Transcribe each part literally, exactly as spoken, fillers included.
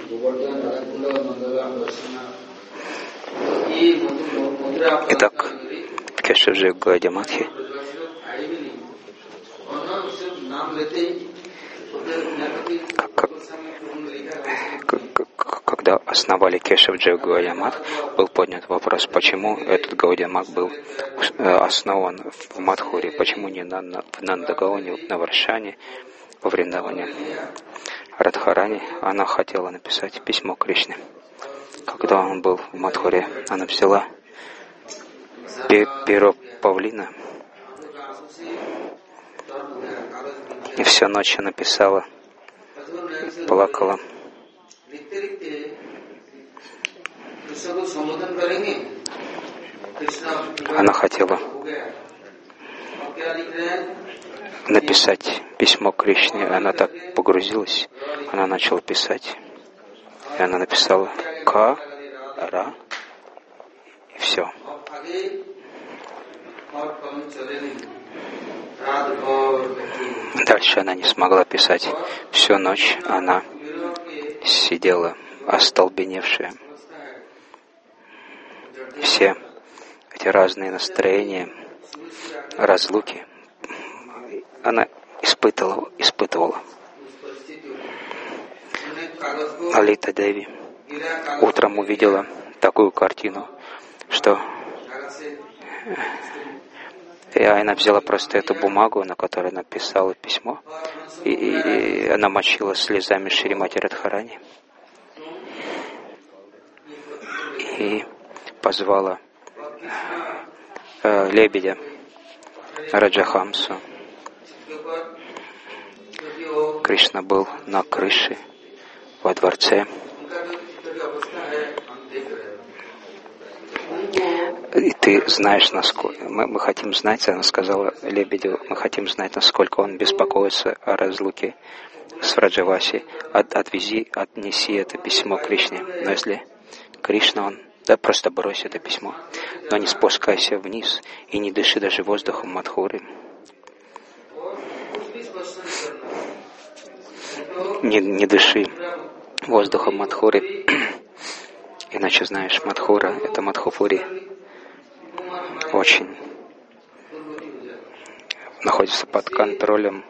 Итак, в Кешавджи Гаудия-матхе когда основали Кешавджи Гаудия-мат, был поднят вопрос, почему этот Гаудия-мат был основан в Мадхуре, почему не в Нандагаоне, на Варшане, во Вриндаване. Радхарани, она хотела написать письмо Кришне. Когда он был в Мадхуре, она взяла перо павлина и всю ночь написала, плакала. Она хотела написать письмо Кришне, она так погрузилась, она начала писать, и она написала Ка, Ра, и все. Дальше она не смогла писать. Всю ночь она сидела остолбеневшая. Все эти разные настроения, разлуки она испытывала, испытывала. Лалита Деви утром увидела такую картину, что и она взяла просто эту бумагу, на которой написала письмо, и, и она мочила слезами Шримати Радхарани и позвала э, лебедя Раджахамсу. Кришна был на крыше во дворце. И ты знаешь, насколько... Мы, мы хотим знать, она сказала лебедю, мы хотим знать, насколько он беспокоится о разлуке с Враджаваси. От, отвези, отнеси это письмо Кришне. Но если Кришна, он... Да, просто брось это письмо. Но не спускайся вниз и не дыши даже воздухом Мадхуры. Не, не дыши воздухом Мадхуры. Иначе, знаешь, Мадхура — это Мадхупури. Очень находится под контролем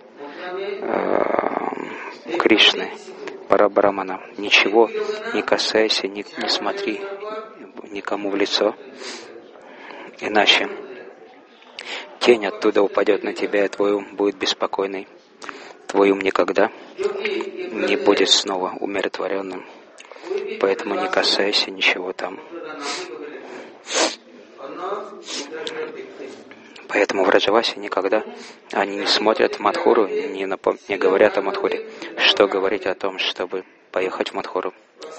э, Кришны, Парабрамана. Ничего не касайся, не, не смотри никому в лицо, иначе тень оттуда упадет на тебя, и твой ум будет беспокойный. Твой ум никогда не будет снова умиротворенным. Поэтому не касайся ничего там. Поэтому в Раджавасе никогда они не смотрят в Мадхуру, не, напом... не говорят о Мадхуре. Что говорить о том, чтобы поехать в Мадхуру?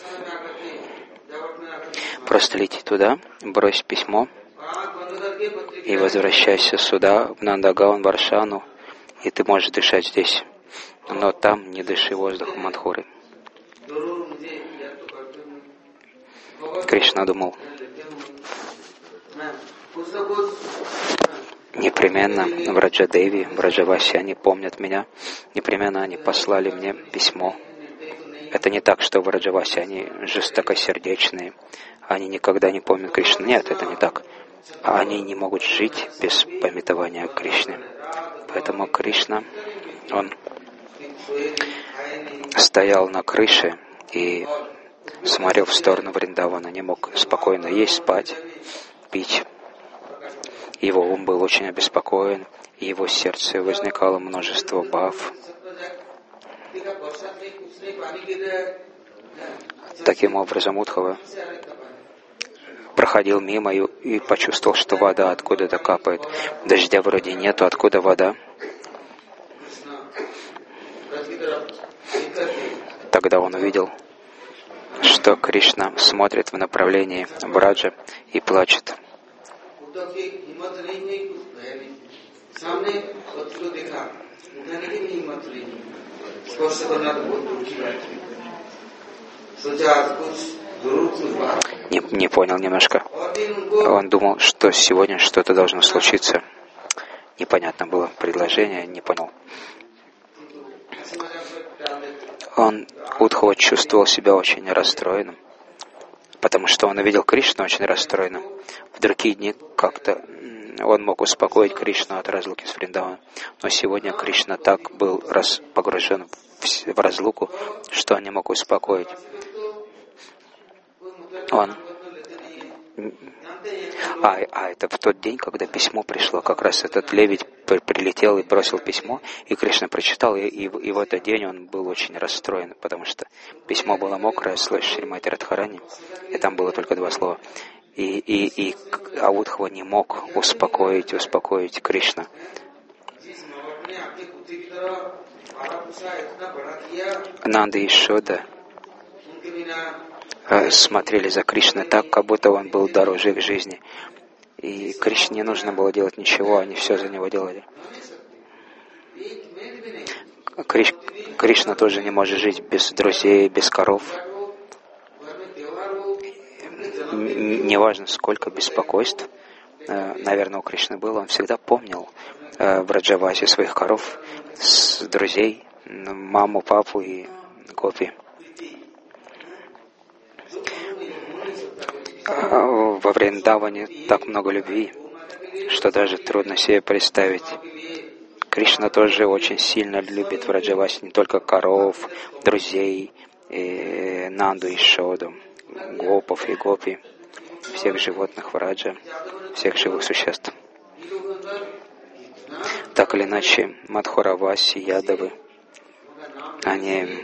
Просто лети туда, брось письмо и возвращайся сюда, в Нандагаон, Варшану, и ты можешь дышать здесь. Но там не дыши воздухом Мадхуры. Кришна думал, непременно Враджадеви, Враджаваси, они помнят меня, непременно они послали мне письмо. Это не так, что Враджаваси, они жестокосердечные, они никогда не помнят Кришну. Нет, это не так. Они не могут жить без памятования Кришны. Поэтому Кришна, он стоял на крыше и смотрел в сторону Вриндавана, не мог спокойно есть, спать, пить. Его ум был очень обеспокоен, и его сердце возникало множество бхав. Таким образом, Удхава проходил мимо и, и почувствовал, что вода откуда-то капает. Дождя вроде нету, откуда вода? Тогда он увидел, что Кришна смотрит в направлении Браджа и плачет. Не, не понял немножко. Он думал, что сегодня что-то должно случиться. Непонятно было предложение, не понял. Он, Удхава, чувствовал себя очень расстроенным, потому что он увидел Кришну очень расстроенным. В другие дни как-то он мог успокоить Кришну от разлуки с Вриндаваном, но сегодня Кришна так был раз, погружен в, в разлуку, что он не мог успокоить. Он... А, а это в тот день, когда письмо пришло, как раз этот лебедь прилетел и бросил письмо, и Кришна прочитал, и, и, и в этот день он был очень расстроен, потому что письмо было мокрое, слышь, Шримати Радхарани, и там было только два слова. И, и, и Удхава не мог успокоить, успокоить Кришну. Нанда и Шода смотрели за Кришной так, как будто он был дороже их жизни. И Кришне не нужно было делать ничего, они все за него делали. Криш... Кришна тоже не может жить без друзей, без коров. Неважно, сколько беспокойств, наверное, у Кришны было, он всегда помнил в Браджавасе своих коров, с друзей, маму, папу и гопи. Во Вриндаване так много любви, что даже трудно себе представить. Кришна тоже очень сильно любит в Раджавасе не только коров, друзей, и Нанду и Шоду, гопов и гопи, всех животных в Раджа, всех живых существ. Так или иначе, Мадхураваси, Ядавы, они...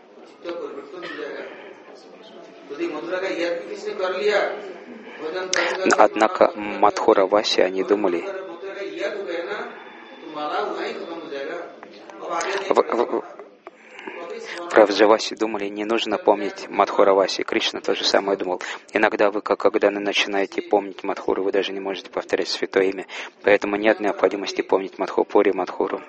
Однако Мадхураваси, они думали, в, в, в Раджавасе думали, не нужно помнить Мадхураваси. Кришна то же самое думал. Иногда вы, как когда начинаете помнить Мадхуру, вы даже не можете повторять святое имя. Поэтому нет необходимости помнить Мадхупури, Мадхуру.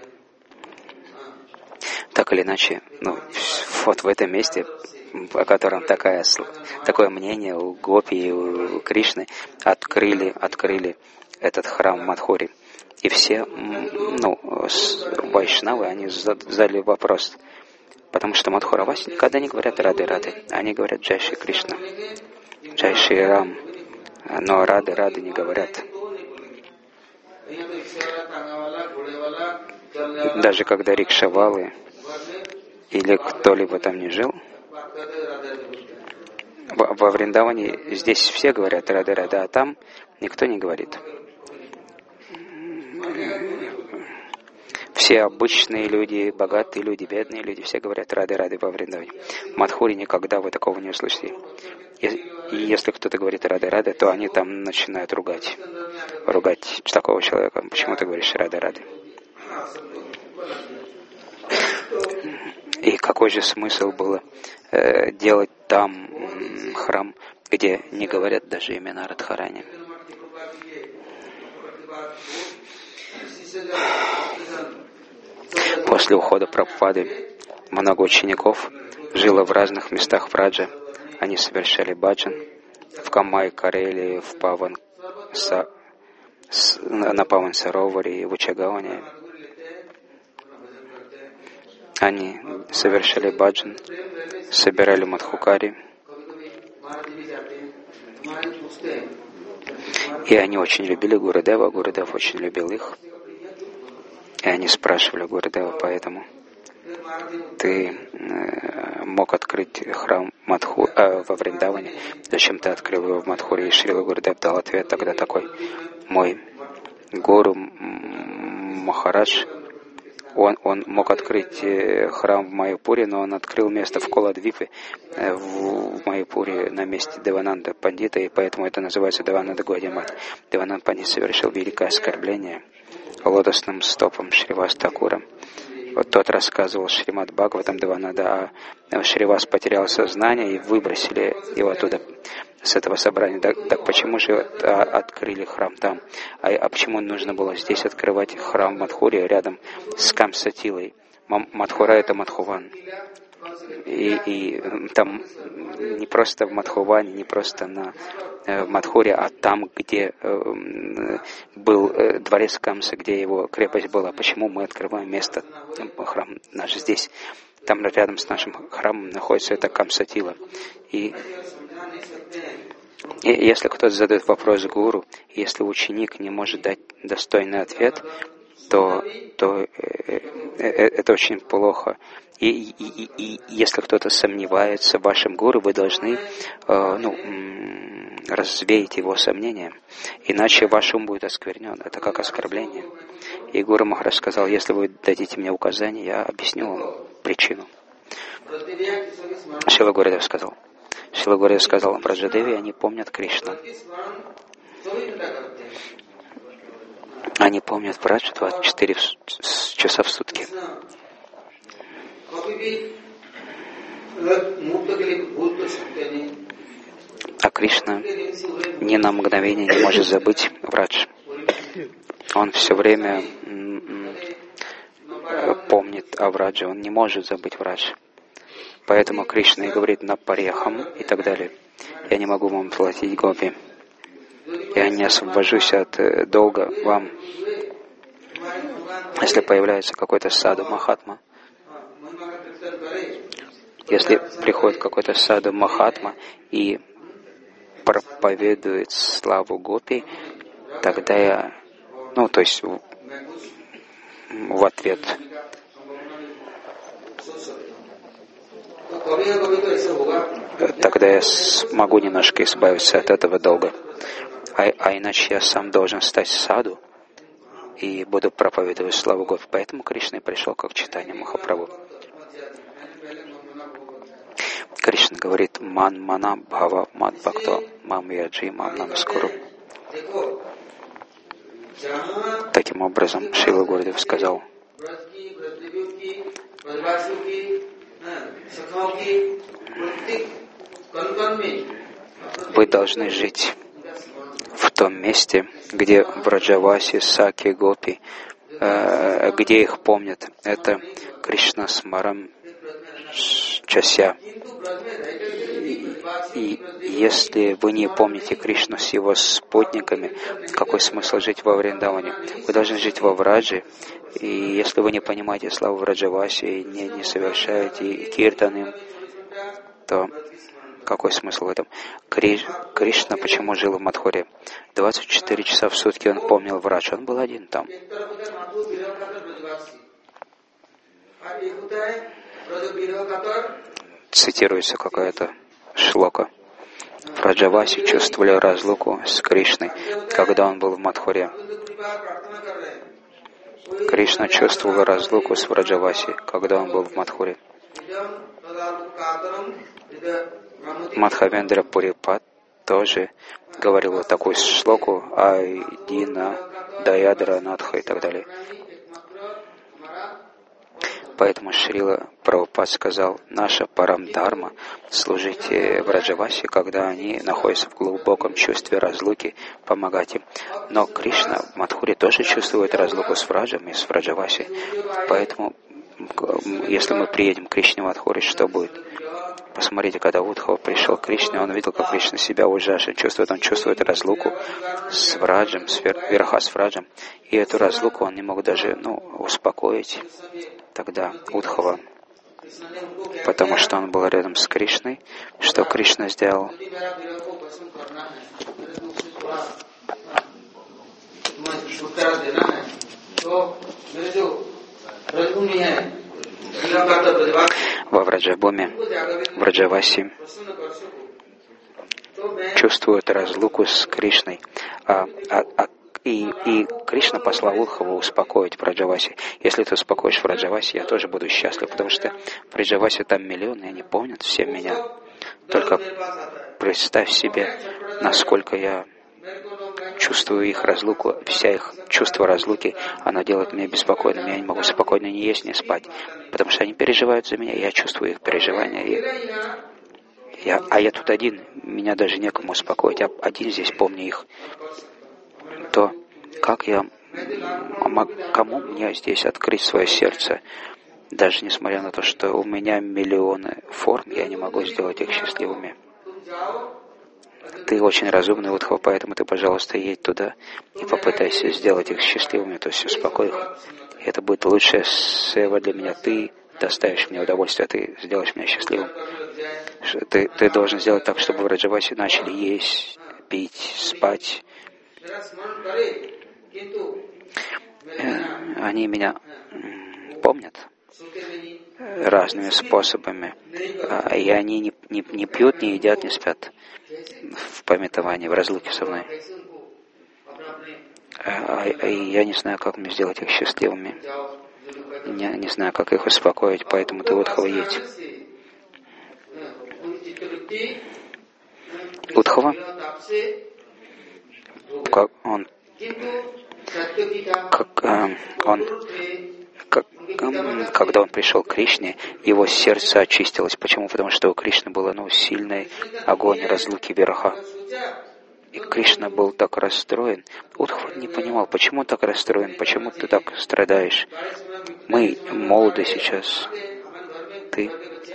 Так или иначе, ну, вот в этом месте, о котором такая, такое мнение у Гопи и у Кришны, открыли, открыли этот храм Мадхури. И все, ну, вайшнавы, они задали вопрос, потому что Мадхураваси никогда не говорят Рады-Рады, они говорят Джай Шри Кришна, Джай Шри Рам, но Рады-Рады не говорят. Даже когда рикшавалы или кто-либо там не жил, во Вриндаване здесь все говорят Рады-Рады, а там никто не говорит. Все обычные люди, богатые люди, бедные люди, все говорят Рады-Рады во Вриндаване. В Мадхуре никогда вы такого не услышите. И если кто-то говорит Рады-Рады, то они там начинают ругать. Ругать такого человека. Почему ты говоришь Рады-Рады? И какой же смысл было э, делать там м, храм, где не говорят даже имена Радхарани? После ухода Прабхупады много учеников жило в разных местах в Радже. Они совершали баджан в Камай, Карелии, в Паван, Са, с, на Паван Сароваре и в Учагауне. Они совершали баджан, собирали мадхукари. И они очень любили Гурудева, Гурудев очень любил их. И они спрашивали Гурудева, поэтому ты э, мог открыть храм Мадху, э, во Вриндаване, зачем ты открыл его в Мадхуре? И Шрила Гурудев дал ответ тогда такой: мой гуру Махарадж, он, он мог открыть храм в Майяпуре, но он открыл место в Коладвипе, э, в, в Майяпуре на месте Девананда Пандита, и поэтому это называется Девананда Гаудия-мат. Девананда Пандит совершил великое оскорбление лотосным стопом Шривас Такура. Вот тот рассказывал Шримад Бхагаватам Девананда, а Шривас потерял сознание и выбросили его оттуда, с этого собрания. Так, так почему же а, открыли храм там? А, а почему нужно было здесь открывать храм в Мадхуре рядом с Камсатилой? Мадхура — это Мадхуван. И, и там не просто в Мадхуване, не просто на, э, в Мадхуре, а там, где э, был э, дворец Камса, где его крепость была. Почему мы открываем место, храм наш здесь? Там рядом с нашим храмом находится эта Камсатила. И, и если кто-то задает вопрос гуру, если ученик не может дать достойный ответ, то, то э, э, это очень плохо. И, и, и, и если кто-то сомневается в вашем гуру, вы должны э, ну, развеять его сомнения, иначе ваш ум будет осквернен. Это как оскорбление. И Гуру Махарадж сказал, если вы дадите мне указание, я объясню вам причину. Шрила Гурудев сказал, Шрила Гурудев сказал, Браджадеви, они помнят Кришну. Они помнят Браджу двадцать четыре часа в сутки. А Кришна ни на мгновение не может забыть Брадж. Он все время помнит о Врадже, он не может забыть Врадж. Поэтому Кришна и говорит на парехам и так далее. Я не могу вам платить гопи. Я не освобожусь от долга вам. Если появляется какой-то саду Махатма, если приходит какой-то саду Махатма и проповедует славу гопи, тогда я, ну, то есть в, в ответ. Тогда я смогу немножко избавиться от этого долга. А, а иначе я сам должен стать саду и буду проповедовать славу гопи. Поэтому Кришна и пришел как читание Махапрабху. Кришна говорит, ман мана бхава мат бхакто мам яджи мам намаскуру. Таким образом, Шрила Гурудев сказал, вы должны жить в том месте, где Браджаваси, Саки, Гопи, э, где их помнят. Это Кришна Смарам Чася. И если вы не помните Кришну с его спутниками, какой смысл жить во Вриндаване? Вы должны жить во Врадже, и если вы не понимаете славу Враджаваси и не, не совершаете киртаны, то какой смысл в этом? Криш, Кришна почему жил в Мадхуре? двадцать четыре часа в сутки он помнил Врадж, он был один там. Цитируется какая-то шлока. Враджаваси чувствовали разлуку с Кришной, когда он был в Мадхуре. Кришна чувствовал разлуку с Враджаваси, когда он был в Мадхуре. Мадхавендра Пурипат тоже говорил вот такую шлоку Айдина, Даядра, Надха и так далее. Поэтому Шрила Прабхупад сказал, наша парамдхарма служить Враджаваси, когда они находятся в глубоком чувстве разлуки, помогать им. Но Кришна в Мадхуре тоже чувствует разлуку с Враджем и с Враджаваси. Поэтому, если мы приедем к Кришне в Мадхуре, что будет? Посмотрите, когда Удхава пришел к Кришне, он видел, как Кришна себя ужасно чувствует. Он чувствует разлуку с Враджем, с верха с Враджем. И эту разлуку он не мог даже ну, успокоить. Тогда Удхава, потому что он был рядом с Кришной, что Кришна сделал? Во Враджабуме, Враджаваси чувствуют разлуку с Кришной, а, а, а И, и Кришна послал Удхаву успокоить Враджаваси. Если ты успокоишь Враджаваси, я тоже буду счастлив, потому что Враджаваси там миллионы, и они помнят все меня. Только представь себе, насколько я чувствую их разлуку, вся их чувство разлуки, оно делает меня беспокойным. Я не могу спокойно ни есть, ни спать, потому что они переживают за меня, я чувствую их переживания. И я, а я тут один, меня даже некому успокоить, я один здесь помню их. То как я, кому мне здесь открыть свое сердце, даже несмотря на то, что у меня миллионы форм, я не могу сделать их счастливыми. Ты очень разумный, Удхава, поэтому ты, пожалуйста, едь туда и попытайся сделать их счастливыми, то есть успокой их. И это будет лучшая сева для меня. Ты доставишь мне удовольствие, ты сделаешь меня счастливым. Ты, ты должен сделать так, чтобы в Враджавасе начали есть, пить, спать. Они меня помнят разными способами, и они не, не, не пьют, не едят, не спят в памятовании, в разлуке со мной. А, а я не знаю, как мне сделать их счастливыми. Не, не знаю, как их успокоить, поэтому ты Удхава едь. Удхава, как он, как э, он, как, э, когда он пришел к Кришне, его сердце очистилось. Почему? Потому что у Кришны был ну, сильный огонь разлуки Вираха. И Кришна был так расстроен. Удхава не понимал, почему так расстроен, почему ты так страдаешь. Мы молоды сейчас. Ты,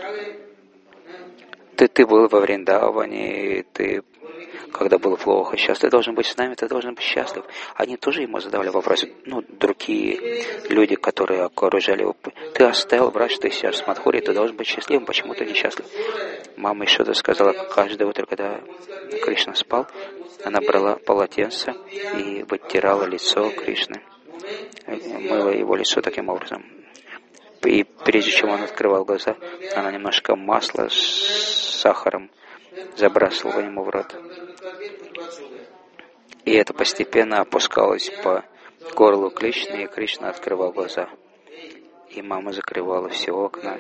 ты, ты был во Вриндаване, ты, когда было плохо, сейчас ты должен быть с нами, ты должен быть счастлив. Они тоже ему задавали вопросы. Ну, другие люди, которые окружали его. Ты оставил врач, ты сейчас в Мадхуре, ты должен быть счастливым, почему ты несчастлив? Мама еще сказала, каждое утро, когда Кришна спал, она брала полотенце и вытирала лицо Кришны. Мыла его лицо таким образом. И прежде чем он открывал глаза, она немножко масла с сахаром забрасывала ему в рот. И это постепенно опускалось по горлу Кришны, и Кришна открывал глаза. И мама закрывала все окна.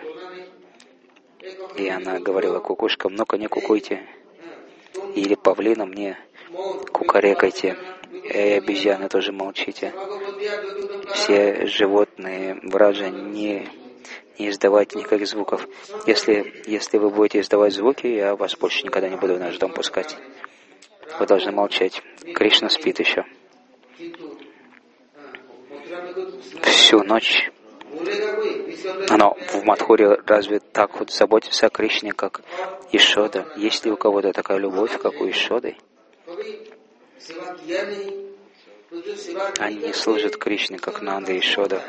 И она говорила кукушкам, ну-ка не кукуйте. Или павлинам не кукарекайте. Эй, обезьяны, тоже молчите. Все животные враджа не, не издавайте никаких звуков. Если, если вы будете издавать звуки, я вас больше никогда не буду в наш дом пускать. Вы должны молчать. Кришна спит еще. Всю ночь. Но в Мадхуре разве так вот заботится о Кришне, как Ишода? Есть ли у кого-то такая любовь, как у Ишоды? Они не служат Кришне, как Нанда и Ишода.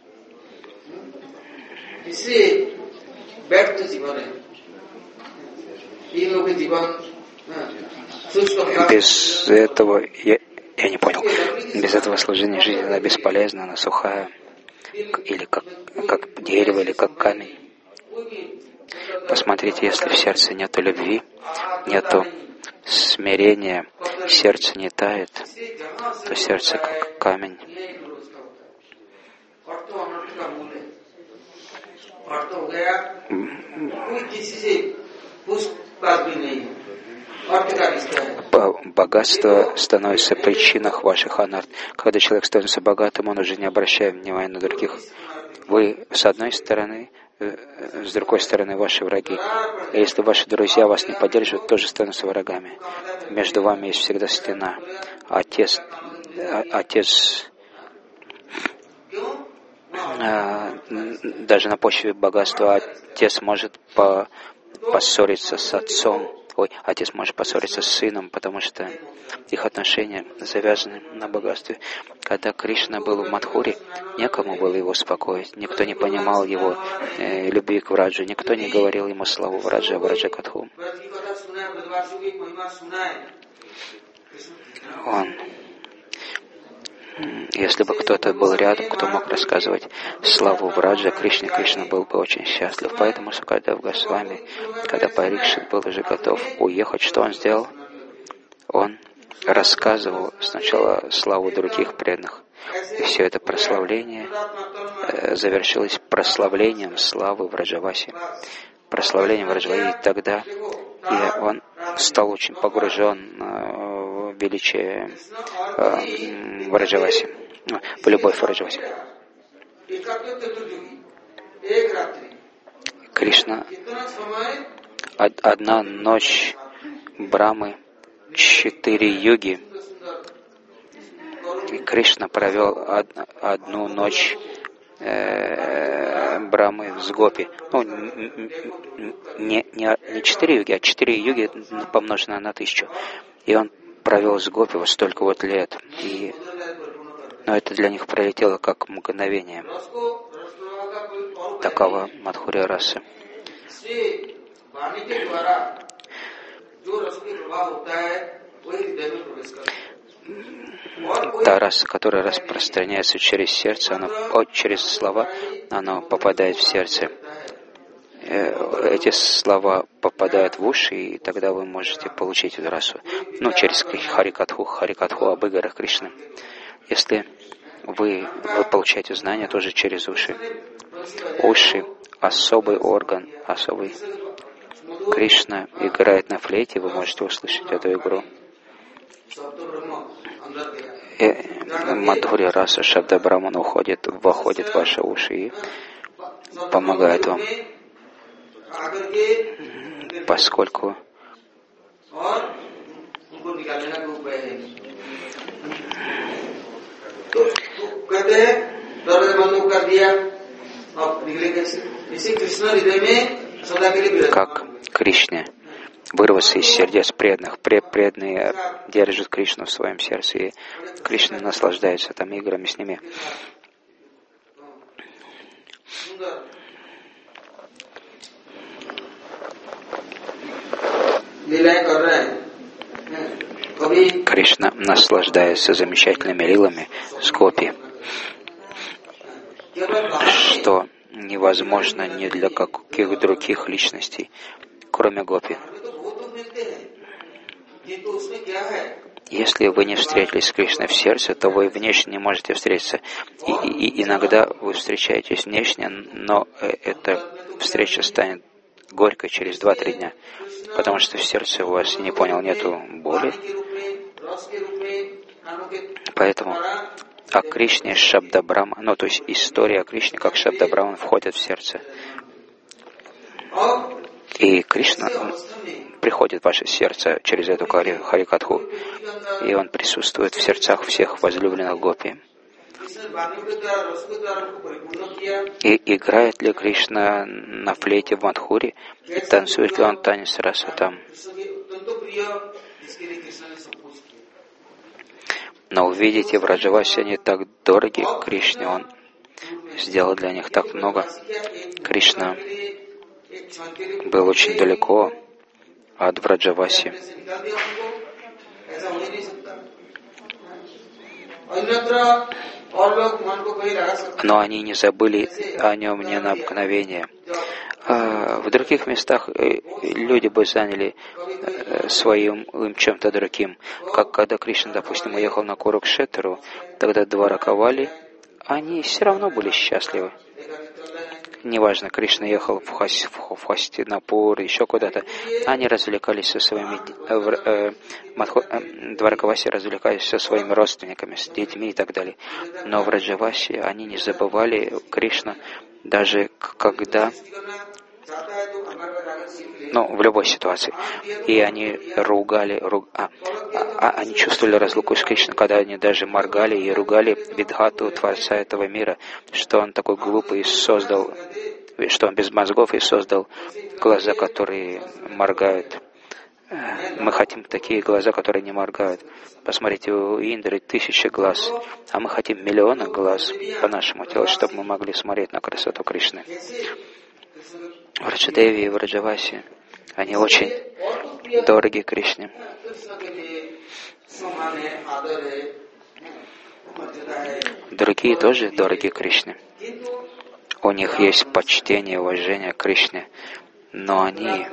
Без этого, я, я не понял, без этого служения жизнь она бесполезна, она сухая, или как, как дерево, или как камень. Посмотрите, если в сердце нету любви, нету смирения, сердце не тает, то сердце как камень. Богатство становится причиной ваших анарт. Когда человек становится богатым, он уже не обращает внимания на других. Вы с одной стороны, с другой стороны ваши враги. И если ваши друзья вас не поддерживают, тоже становятся врагами. Между вами есть всегда стена. Отец, отец даже на почве богатства отец может по, поссориться с отцом. Ой, отец может поссориться с сыном, потому что их отношения завязаны на богатстве. Когда Кришна был в Мадхуре, некому было его успокоить, никто не понимал его э, любви к Враджу, никто не говорил ему славу Враджа, Враджа Катху. Он, если бы кто-то был рядом, кто мог рассказывать славу Враджа Кришне, Кришна был бы очень счастлив. Поэтому Сукадев Госвами, когда Парикшит был уже готов уехать, что он сделал? Он рассказывал сначала славу других преданных. И все это прославление э, завершилось прославлением славы Враджаваси. Прославлением Враджаваси. И тогда и он стал очень погружен э, в величие э, Враджаваси, в любовь Враджаваси. Кришна, одна ночь Брамы, четыре юги. И Кришна провел од, одну ночь э, Брамы с Гопи. Ну, не, не, не четыре юги, а четыре юги помноженное на тысячу. И он провел с Гопи вот столько вот лет. И, но это для них пролетело как мгновение. Такова Мадхурья раса. Та раса, которая распространяется через сердце, она, о, через слова, она попадает в сердце. Эти слова попадают в уши, и тогда вы можете получить эту расу. Ну, через Харикатху, Харикатху об играх Кришны. Если вы, вы получаете знания тоже через уши. Уши — особый орган, особый. Кришна играет на флейте, вы можете услышать эту игру. И Мадхурья раса Шабда Брамана уходит, входит в ваши уши и помогает вам. Поскольку как Кришне вырваться из сердец преданных, преданные держат Кришну в своем сердце, и Кришна наслаждается там играми с ними. Кришна наслаждается замечательными лилами с гопи, что невозможно ни для каких других личностей, кроме гопи. Если вы не встретились с Кришной в сердце, то вы внешне не можете встретиться. И, и, и иногда вы встречаетесь внешне, но эта встреча станет горькой через два-три дня, потому что в сердце у вас, не понял, нету боли. Поэтому о Кришне Шабда Брахма, ну то есть история о Кришне как Шабда Брахман входит в сердце. И Кришна приходит в ваше сердце через эту Харикатху, и он присутствует в сердцах всех возлюбленных гопи. И играет ли Кришна на флейте в Мадхуре, и танцует ли он танец раса там? Но увидите, в Раджавасе они так дороги Кришне, он сделал для них так много. Кришна был очень далеко от Враджаваси. Но они не забыли о нем ни на мгновение. А в других местах люди бы заняли своим им чем-то другим. Как когда Кришна, допустим, уехал на Курукшетру, тогда Двараковали, они все равно были счастливы. Неважно, Кришна ехал в, Хас, в Хастинапур, еще куда-то, они развлекались со своими, э, э, Дваракаваси развлекались со своими родственниками, с детьми и так далее. Но в Раджавасе они не забывали Кришну, даже когда, ну, в любой ситуации. И они ругали, руг... а, а, они чувствовали разлуку с Кришной, когда они даже моргали и ругали Видхату, Творца этого мира, что он такой глупый и создал, что он без мозгов и создал глаза, которые моргают. Мы хотим такие глаза, которые не моргают. Посмотрите, у Индры тысячи глаз, а мы хотим миллионы глаз по нашему телу, чтобы мы могли смотреть на красоту Кришны. В Раджадеви и в Раджавасе они очень дороги Кришне. Другие тоже дороги Кришне. У них есть почтение и уважение к Кришне, но они,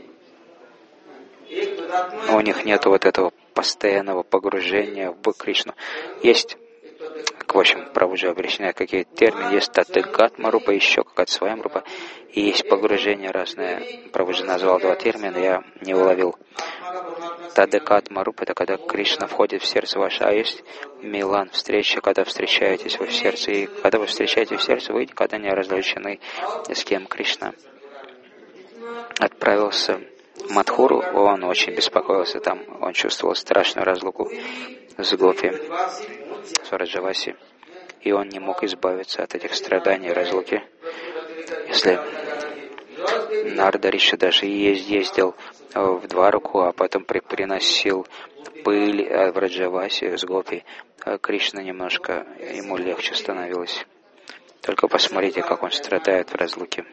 у них нет вот этого постоянного погружения в Кришну. Есть, в общем, Прабхуджи объясняет, какие термины, есть Татыгатма Рупа, еще какая-то своя Рупа, и есть погружение разное. Прабхуджи назвал два термина, я не уловил. Тадекатма Рупа — это когда Кришна входит в сердце ваше, а есть Милан, встреча, когда встречаетесь вы в сердце. И когда вы встречаетесь в сердце, вы никогда не разлучены, с кем Кришна отправился в Мадхуру, он очень беспокоился там, он чувствовал страшную разлуку с Гопи, с Раджаваси, и он не мог избавиться от этих страданий и разлуки. Если Нарада Риши даже ездил в Двараку, а потом приносил пыль в Раджавасе с Гопи, Кришна немножко, ему легче становилось. Только посмотрите, как он страдает в разлуке.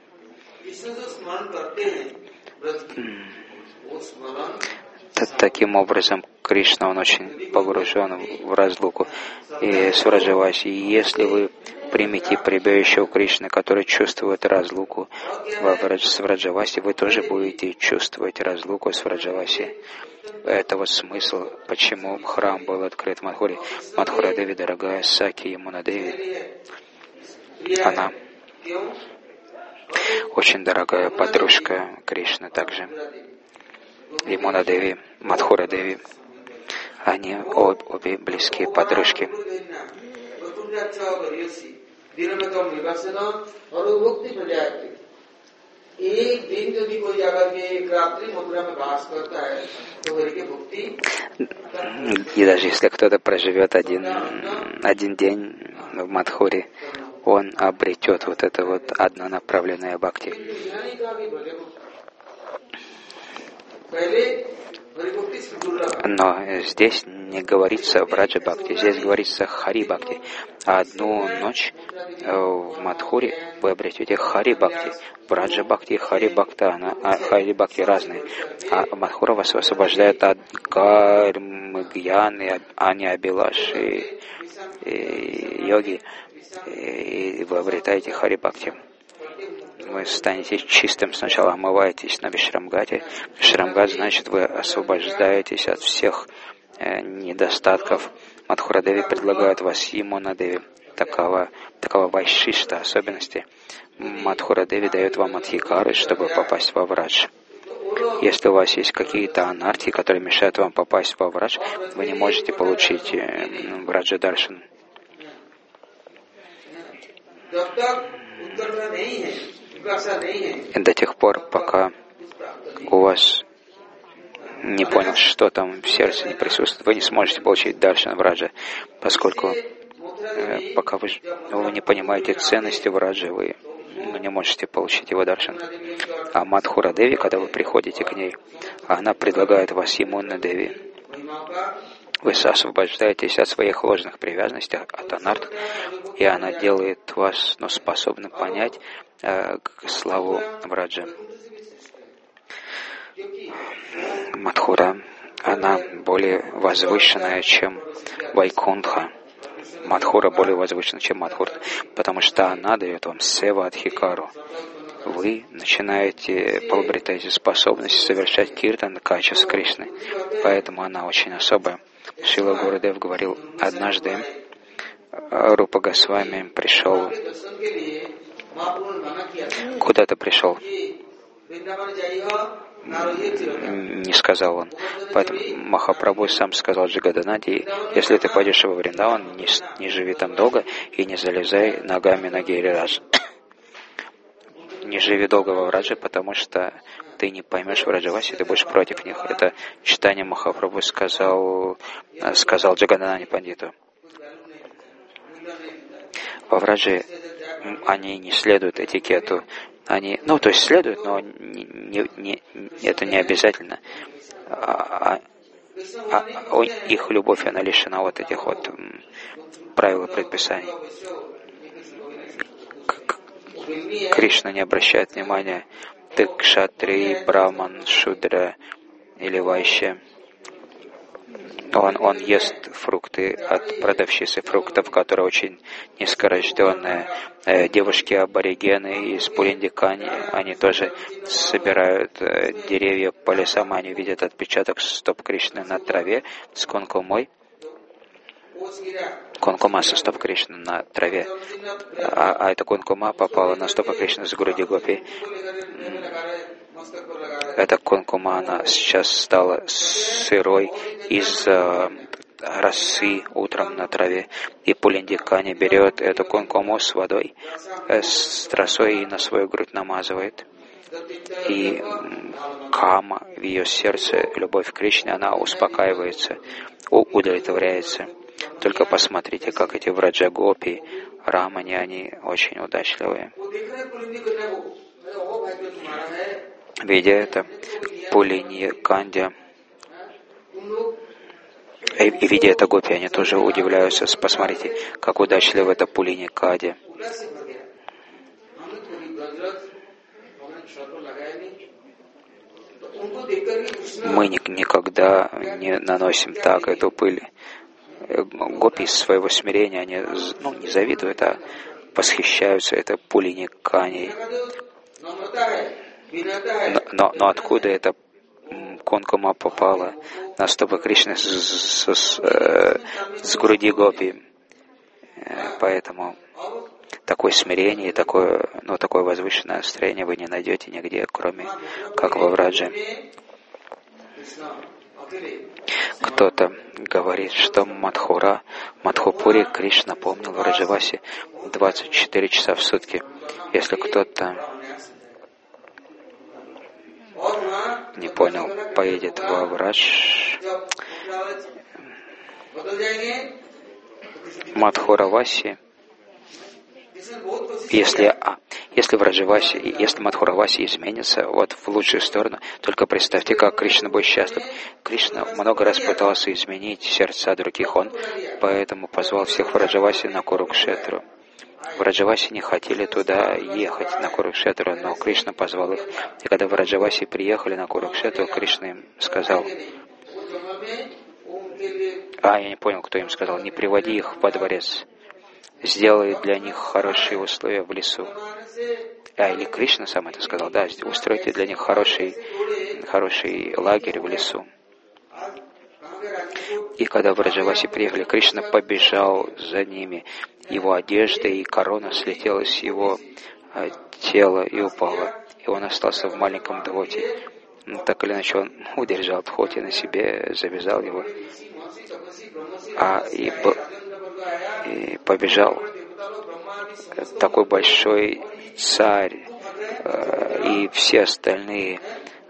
Таким образом, Кришна, он очень погружен в разлуку и с Враджаваси. И если вы примете прибежище у Кришны, который чувствует разлуку с Враджаваси, вы тоже будете чувствовать разлуку с Враджаваси. Это вот смысл, почему храм был открыт в Мадхуре. Мадхура Деви, дорогая Саки Ямуна Деви, она очень дорогая подружка Кришны также. Ямуна Деви, Мадхура Деви, они об, обе близкие подружки. И даже если кто-то проживет один, один день в Мадхуре, он обретет вот это вот однонаправленное бхакти. Но здесь не говорится Враджа Бхакти, здесь говорится Хари Бхакти. А одну ночь в Мадхуре вы обретете Хари Бхакти. Враджа Бхакти и Хари Бхакти, она, а Хари Бхакти разные. А Мадхура вас освобождает от кармы, гьяны, ани, абилаши, йоги, и вы обретаете Хари Бхакти. Вы станете чистым, сначала омываетесь на Вишрамгате. Вишрамгат значит, вы освобождаетесь от всех э, недостатков. Мадхура Деви предлагает вас Ямуна Деви. Такова, такова вайшишта особенности. Мадхура Деви дает вам адхикары, чтобы попасть во Врадж. Если у вас есть какие-то анархи, которые мешают вам попасть во Врадж, вы не можете получить э, Враджа Даршан. До тех пор, пока у вас не понял, что там в сердце не присутствует, вы не сможете получить Даршан Враджа, поскольку э, пока вы, вы не понимаете ценности Враджа, вы не можете получить его Даршан. А Мадхура Деви, когда вы приходите к ней, она предлагает вас Ямуна Деви. Вы освобождаетесь от своих ложных привязанностей, от анарт, и она делает вас, но способным понять э, славу Враджа. Мадхура, она более возвышенная, чем Вайкунтха. Мадхура более возвышена, чем Мадхура, потому что она дает вам Сева Адхикару. Вы начинаете, приобретаете способность совершать киртан качеств Кришны, поэтому она очень особая. Шрила Гурудев говорил, однажды Рупа Госвами пришел, куда-то пришел, не сказал он. Поэтому Махапрабху сам сказал Джагаданади, если ты пойдешь во Вриндаван, не, не живи там долго и не залезай ногами на Гирирадж. Не живи долго во Врадже, потому что ты не поймешь Враджаваси, ты будешь против них. Это читание Махапрабху сказал, сказал Джагаданани Пандиту. Во Врадже они не следуют этикету. Они, ну, то есть следуют, но не, не, не, это не обязательно. А, а, а их любовь, она лишена вот этих вот правил и предписаний. Кришна не обращает внимания, ты кшатри, браман, шудра или вайшя. Он, он ест фрукты от продавщицы фруктов, которая очень низкорожденная. Э, Девушки-аборигены из Пулиндикани, они тоже собирают э, деревья по лесам, они видят отпечаток стоп Кришны на траве с конкумой. Конкума со стоп Кришны на траве, а, а эта конкума попала на стопы Кришны с груди гопи. Эта конкума, она сейчас стала сырой из э, росы утром на траве. И Пулиндикани берет эту конкуму с водой, э, с росой и на свою грудь намазывает. И кама в ее сердце, любовь к Кришне, она успокаивается, удовлетворяется. Только посмотрите, как эти враджагопи, рамани, они очень удачливые. Видя это, Пулини, Кандя, и, и видя это гопи, они тоже удивляются. Посмотрите, как удачливо это Пулини, Кандя. мы никогда не наносим так эту пыль. Гопи из своего смирения, они ну, не завидуют, а восхищаются этой пулиниканей. Но, но, но откуда эта конкума попала на стопы Кришны с, с, с, э, с груди гопи? Поэтому такое смирение, такое, ну, такое возвышенное настроение вы не найдете нигде, кроме как во Врадже. Кто-то говорит, что Мадхура, Мадхупури Кришна помнил в Раджавасе двадцать четыре часа в сутки. Если кто-то не понял, поедет во Врадж, Мадхураваси, если, а, если в Раджавасе, если Мадхураваси изменится вот в лучшую сторону, только представьте, как Кришна будет счастлив. Кришна много раз пытался изменить сердца других, он поэтому позвал всех в Раджавасе на Курукшетру. В Раджавасе не хотели туда ехать, на Курукшетру, но Кришна позвал их. И когда в Раджавасе приехали на Курукшетру, Кришна им сказал, а, я не понял, кто им сказал, не приводи их во дворец, сделай для них хорошие условия в лесу. А, или Кришна сам это сказал, да, устройте для них хороший, хороший лагерь в лесу. И когда в Раджавасе приехали, Кришна побежал за ними. Его одежда и корона слетела с его а, тела и упала. И он остался в маленьком дхоти. Ну, так или иначе, он удержал дхоти на себе, завязал его. А и, и побежал такой большой царь э, и все остальные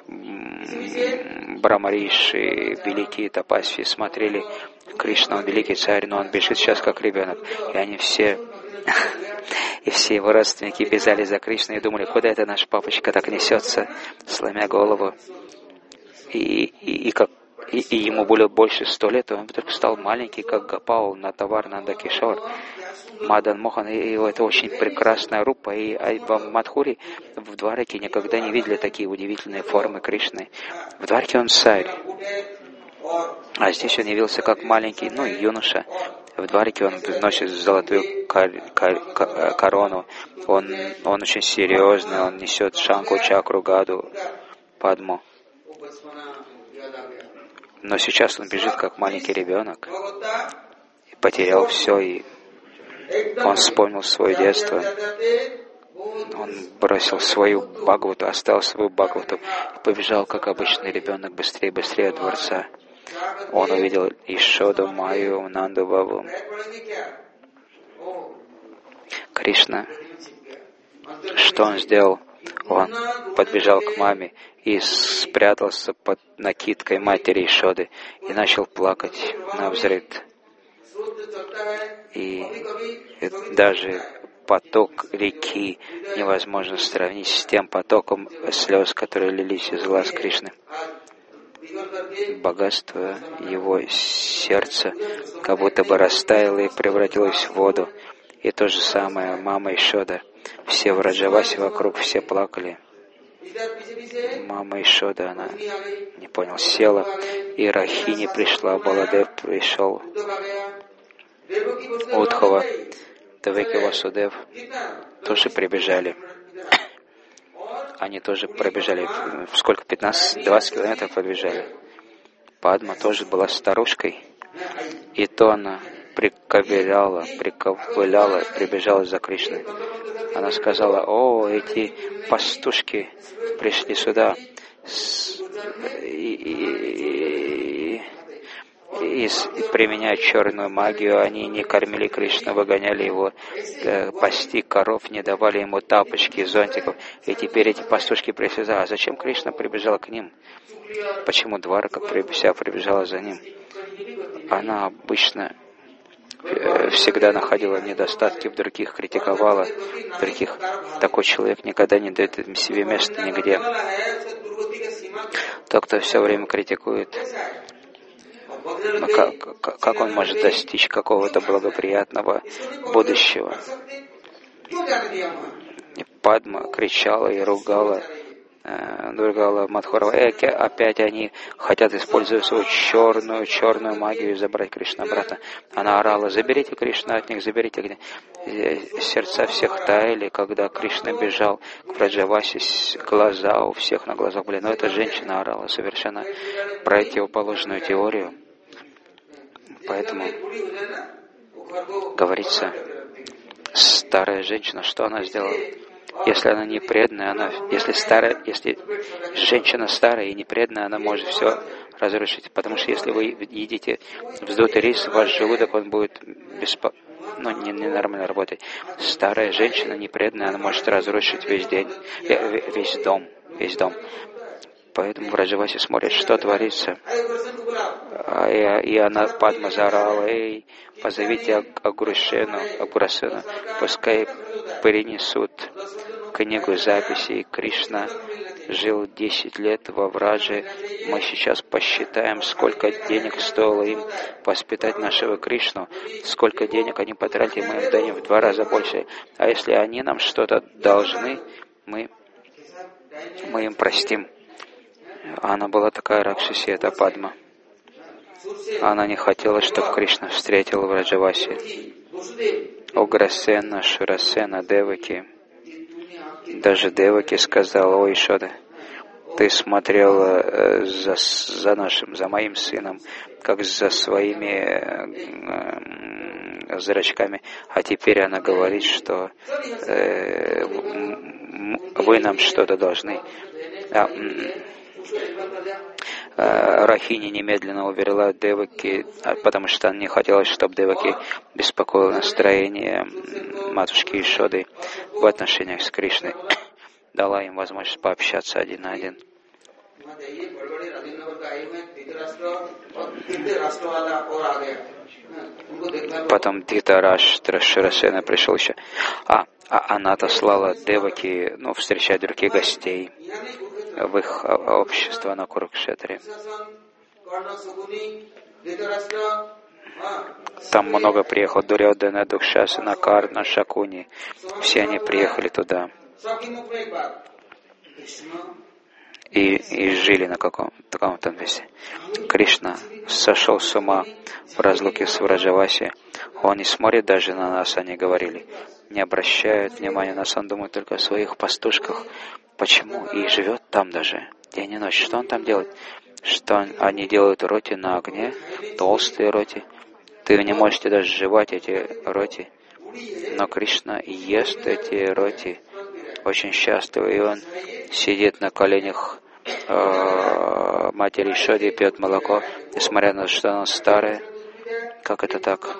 Брамариши, великие тапасви смотрели, Кришна, он великий царь, но он бежит сейчас как ребенок. И они все, и все его родственники бежали за Кришной и думали, куда это наш папочка так несется, сломя голову. И, и, и, как, и, и ему было больше сто лет, и он вдруг стал маленький, как Гопал, на товар Нанда Кишор. Мадан Мохан, и это очень прекрасная рупа, и в Мадхуре, в Двараке никогда не видели такие удивительные формы Кришны. В Двараке он царь, а здесь он явился как маленький, ну, юноша. В Двараке он носит золотую кор, кор, кор, корону, он, он очень серьезный, он несет шанку, чакру, гаду, падму. Но сейчас он бежит как маленький ребенок, и потерял все, и он вспомнил свое детство. Он бросил свою Бхагавату, оставил свою Бхагавату и побежал, как обычный ребенок, быстрее и быстрее от дворца. Он увидел Ишоду, Майю, Нанду, Бабу. Кришна, что он сделал? Он подбежал к маме и спрятался под накидкой матери Ишоды и начал плакать навзрыд. И даже поток реки невозможно сравнить с тем потоком слез, которые лились из глаз Кришны. Богатство его сердца как будто бы растаяло и превратилось в воду. И то же самое мама Ишода. Все в Раджавасе вокруг, все плакали. Мама Ишода, она, не понял, села, и Рахини пришла, Баладев пришел, Удхава, Деваки Васудев тоже прибежали. Они тоже пробежали, сколько, пятнадцать-двадцать километров пробежали. Падма тоже была старушкой, и то она приковыляла, приковыляла, прибежала за Кришной. Она сказала, о, эти пастушки пришли сюда и, и, и, и применяя черную магию, они не кормили Кришну, выгоняли его, э, пасти коров, не давали ему тапочки, зонтиков. И теперь эти пастушки пришли, а зачем Кришна прибежала к ним? Почему Дварака вся прибежала за ним? Она обычно э, всегда находила недостатки в других, критиковала других. Такой человек никогда не дает себе места нигде. Тот, кто все время критикует, Как, как он может достичь какого-то благоприятного будущего? И Падма кричала и ругала Дургала Мадхурова, опять они хотят использовать свою черную, черную магию и забрать Кришну обратно. Она орала: заберите Кришну от них, заберите. Сердца всех таяли, когда Кришна бежал к Враджавасе, глаза у всех на глазах были. Но эта женщина орала совершенно противоположную теорию. Поэтому говорится, старая женщина, что она сделала? Если она не преданная, она, если старая, если женщина старая и не преданная, она может все разрушить. Потому что если вы едите вздутый рис, ваш желудок, он будет беспо... ну, не, ненормально работать. Старая женщина не преданная, она может разрушить весь день, весь дом, весь дом. Поэтому Враджаваси смотрит, что творится. И, и она Падма заорала: эй, позовите Агурасену, Агурасену, пускай перенесут книгу записей. Кришна жил десять лет во Врадже. Мы сейчас посчитаем, сколько денег стоило им воспитать нашего Кришну, сколько денег они потратили, мы им дадим в два раза больше. А если они нам что-то должны, мы, мы им простим. Она была такая Ракшаси, это Падма. Она не хотела, чтобы Кришна встретил Враджаваси. Уграсена, Шурасена, Деваки. Даже Деваки сказала: ой, Шода, ты смотрела за, за нашим, за моим сыном, как за своими э, зрачками, а теперь она говорит, что э, вы нам что-то должны. А, Рахини немедленно уверила Деваки, потому что она не хотела, чтобы Деваки беспокоило настроение матушки Ишоды в отношениях с Кришной. Дала им возможность пообщаться один на один. Потом Дхитараштра Ширасена пришел еще. А, а она отослала Деваки, ну, встречать других гостей в их общество на Курукшетре. Там много приехало: Дурьодана, Дукшасана, Карна, Шакуни. Все они приехали туда. И, и жили на каком, таком-то месте. Кришна сошел с ума в разлуке с Враджаваси. Он не смотрит даже на нас, они говорили. Не обращает внимания на нас, он думает только о своих пастушках. Почему? И живет там даже день и ночь. Что он там делает? Что он, они делают роти на огне, толстые роти. Ты не можете даже жевать эти роти. Но Кришна ест эти роти очень счастливо, и он сидит на коленях э, матери Шоди и пьет молоко, несмотря на то, что она старая. Как это так?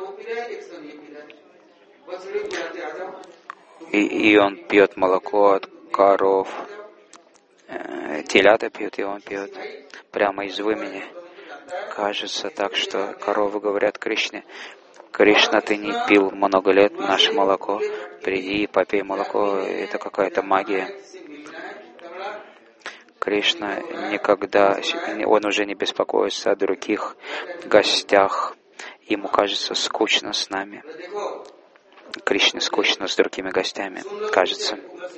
И, и он пьет молоко от коров. Э, телята пьют, и он пьет прямо из вымени. Кажется так, что коровы говорят Кришне: Кришна, ты не пил много лет наше молоко, приди и попей молоко, это какая-то магия. Кришна никогда, он уже не беспокоится о других гостях, ему кажется скучно с нами. Кришне скучно с другими гостями, кажется.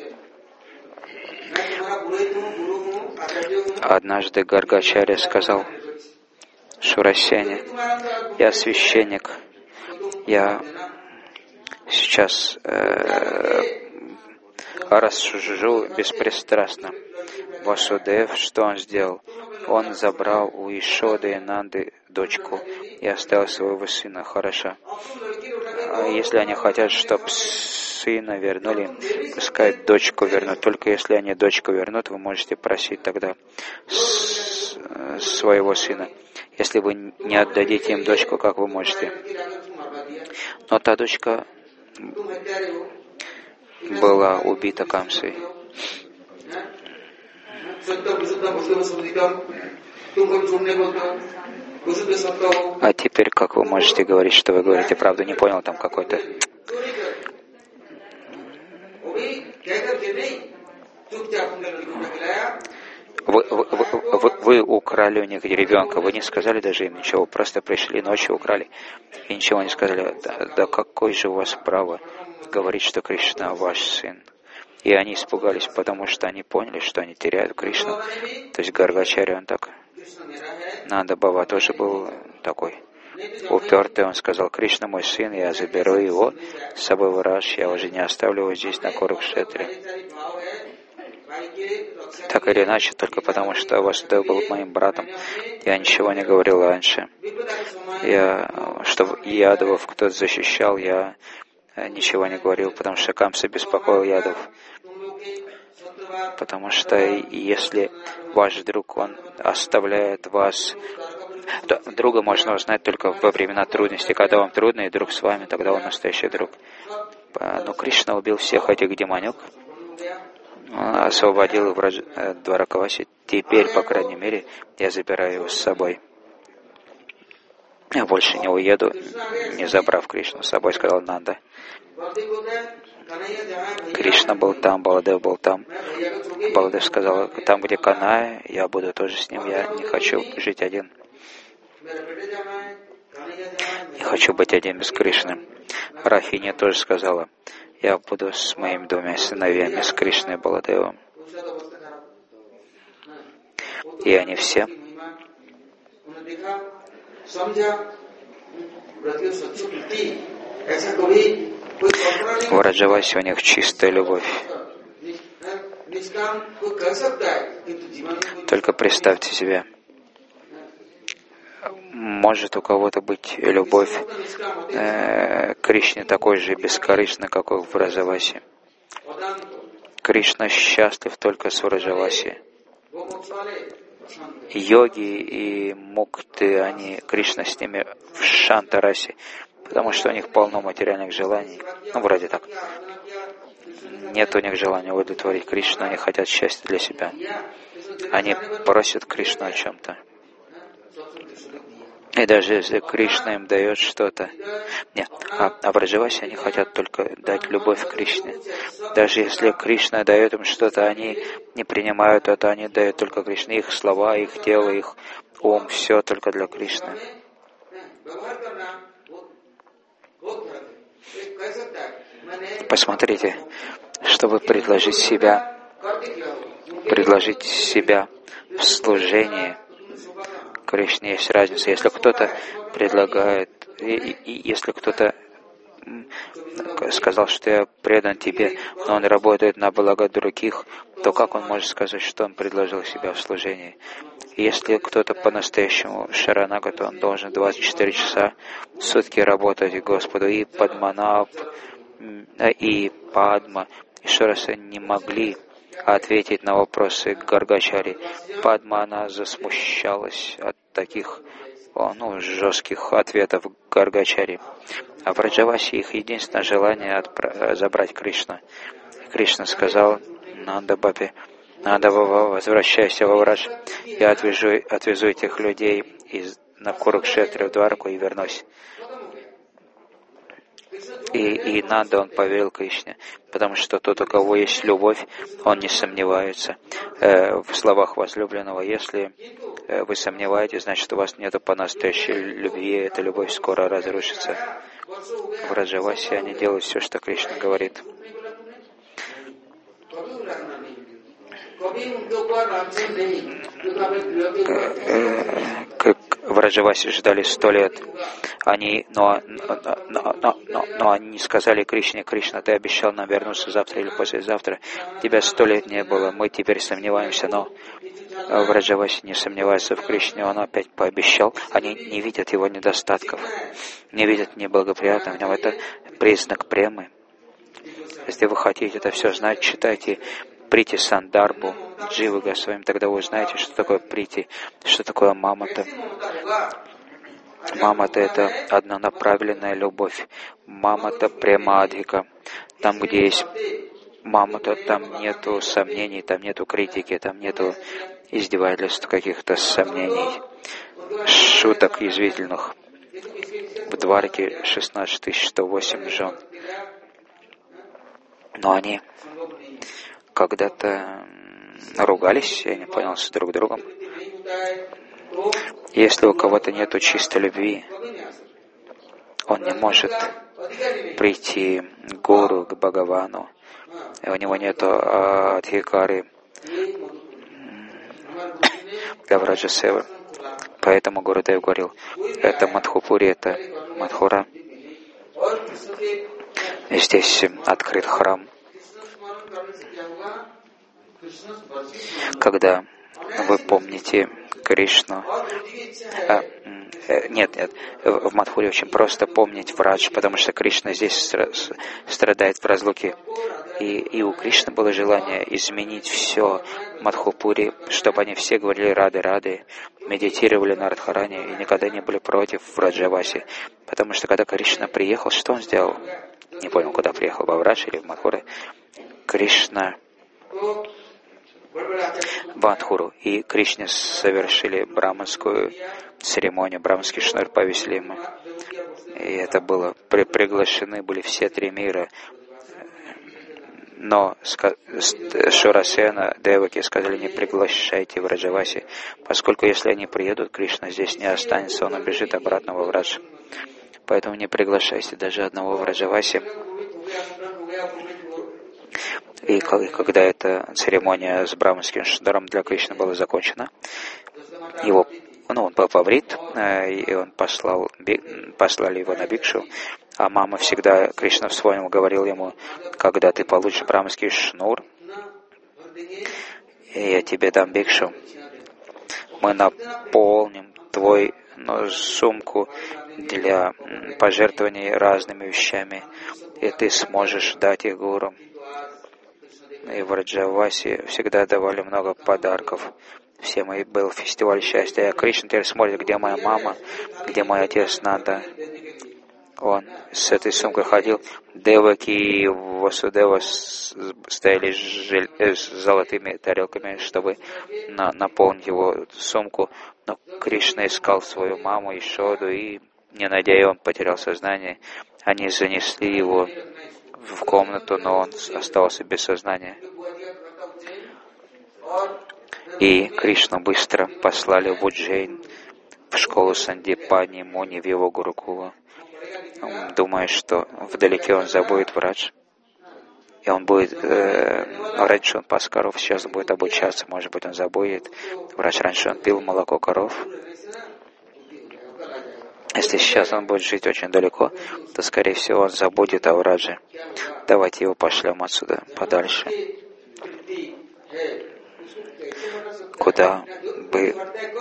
Однажды Гаргачарья сказал Шурасене: я священник, я сейчас э, рассужу беспристрастно. Васудев, что он сделал? Он забрал у Ишоды и Нанды дочку и оставил своего сына. Хорошо. А если они хотят, чтобы сына вернули, пускай дочку вернут. Только если они дочку вернут, вы можете просить тогда с, своего сына. Если вы не отдадите им дочку, как вы можете? Но та дочка была убита Камсой. А теперь как вы можете говорить, что вы говорите правду? Не понял, там какой-то... Вы, вы, вы, вы украли у них ребенка, вы не сказали даже им ничего, просто пришли ночью, украли и ничего не сказали. Да, да какое же у вас право говорить, что Кришна ваш сын? И они испугались, потому что они поняли, что они теряют Кришну. То есть Гаргачарья, он так. Нанда Бава тоже был такой упертый. Он сказал: Кришна мой сын, я заберу его с собой в Радж, я уже не оставлю его здесь, на Курукшетре. Так или иначе, только потому что Васудев был моим братом, я ничего не говорил раньше. Я, что Ядовов кто-то защищал, я ничего не говорил, потому что Камса беспокоил Ядов. Потому что если ваш друг, он оставляет вас, то друга можно узнать только во времена трудностей. Когда вам трудно, и друг с вами, тогда он настоящий друг. Но Кришна убил всех этих демонюк, освободил Дваракаваси. Теперь, по крайней мере, я забираю его с собой. Я больше не уеду, не забрав Кришну с собой, сказал Нанда. Кришна был там, Баладев был там. Баладев сказал: там, где Каная, я буду тоже с ним. Я не хочу жить один. Не хочу быть один без Кришны. Рахиня тоже сказала: я буду с моими двумя сыновьями, с Кришной и Баладевом. И они все в Раджавасе у них чистая любовь. Только представьте себе, может у кого-то быть любовь э, к Кришне такой же бескорыстной, как в Раджавасе. Кришна счастлив только с Враджаваси. Йоги и мукты, они, Кришна с ними в Шантарасе, потому что у них полно материальных желаний. Ну, вроде так. Нет у них желания удовлетворить Кришну, они хотят счастья для себя. Они просят Кришну о чем-то. И даже если Кришна им дает что-то, нет, а, а в Раджавасе они хотят только дать любовь к Кришне. Даже если Кришна дает им что-то, они не принимают это, они дают только Кришне. Их слова, их тело, их ум, все только для Кришны. Посмотрите, чтобы предложить себя, предложить себя в служении Кришне, есть разница. Если кто-то предлагает, и, и, если кто-то сказал, что я предан тебе, но он работает на благо других, то как он может сказать, что он предложил себя в служении? Если кто-то по-настоящему шаранага, то он должен двадцать четыре часа в сутки работать Господу. И Падманаб, и Падма, и Шараса не могли ответить на вопросы Гаргачари. Падма, она засмущалась от таких ну, жестких ответов Гаргачари. А в Раджавасе их единственное желание отпра- забрать Кришну. Кришна сказал Нанда Бабе: Нанда Баба, возвращайся во Врадж, я отвезу, отвезу этих людей из, на Курукшетре в Дварку и вернусь. И, и Нанда, он поверил Кришне, потому что тот, у кого есть любовь, он не сомневается э, в словах возлюбленного. Если э, вы сомневаетесь, значит, у вас нет по-настоящей любви, эта любовь скоро разрушится. В Раджавасе они делают все, что Кришна говорит. Как в Раджавасе ждали сто лет, они, но, но, но, но, но, но они не сказали Кришне: Кришна, ты обещал нам вернуться завтра или послезавтра. Тебя сто лет не было, мы теперь сомневаемся, но в Раджавасе не сомневаются в Кришне, он опять пообещал. Они не видят его недостатков, не видят неблагоприятного в нем. Это признак премы. Если вы хотите это все знать, читайте Прити Сандарбу, Дживы Госвами, тогда вы узнаете, что такое Прити, что такое Мамата. Мамата — это однонаправленная любовь. Мамата Премадхика. Там, где есть Мамата, там нету сомнений, там нету критики, там нету издевательств, каких-то сомнений, шуток язвительных. В Дварке шестнадцать тысяч сто восемь жен. Но они когда-то ругались, я не понял, с друг другом. Если у кого-то нету чистой любви, он не может прийти к Гуру, к Бхагавану, и у него нету а, адхикары для Враджа Севы. Поэтому Гурудев говорил, это Мадхупури, это Мадхура. И здесь открыт храм. Когда вы помните Кришну, а, нет, нет, в Мадхуре очень просто помнить Врадж, потому что Кришна здесь страдает в разлуке. И, и у Кришны было желание изменить все Мадхупури, чтобы они все говорили Рады-Рады, медитировали на Радхаране и никогда не были против Враджаваси. Потому что когда Кришна приехал, что он сделал? Не понял, куда приехал, во Врадж или в Мадхуры. Кришна в Мадхуру. И Кришне совершили браманскую церемонию, браманский шнур повесили ему. И это было, при, приглашены были все три мира. Но Шурасена, Деваки сказали, не приглашайте Враджаваси, поскольку если они приедут, Кришна здесь не останется, он убежит обратно во Врадж. Поэтому не приглашайте даже одного Враджаваси. И когда эта церемония с браманским шнуром для Кришны была закончена, его, ну, он был фаворит, и он послал, послали его на бикшу. А мама всегда, Кришна вспомнил, говорил ему, когда ты получишь браманский шнур, я тебе дам бикшу, мы наполним твой ну, сумку для пожертвований разными вещами, и ты сможешь дать их гуру. И в Раджаваси всегда давали много подарков. Всем и был фестиваль счастья. А Кришна теперь смотрит, где моя мама, где мой отец Нанда. Он с этой сумкой ходил. Деваки и Васудева стояли с золотыми тарелками, чтобы на, наполнить его сумку. Но Кришна искал свою маму Ишоду, и, не найдя ее, он потерял сознание. Они занесли его в комнату, но он остался без сознания. И Кришну быстро послали в Уджейн, в школу Сандипани Муни, в его Гурукулу, думая, что вдалеке он забудет Врадж. И он будет, э, раньше он пас коров, сейчас он будет обучаться, может быть, он забудет Врадж. Раньше он пил молоко коров. Если сейчас он будет жить очень далеко, то, скорее всего, он забудет о Врадже. Давайте его пошлем отсюда подальше. Куда бы...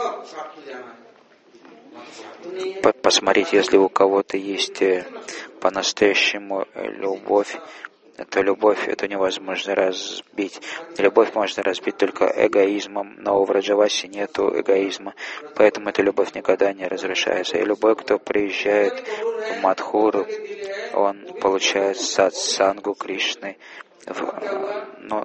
Посмотрите, если у кого-то есть по-настоящему любовь, то любовь эту невозможно разбить. Любовь можно разбить только эгоизмом, но у Враджаваси нету эгоизма, поэтому эта любовь никогда не разрушается. И любой, кто приезжает в Мадхуру, он получает сатсангу Кришны. Ну,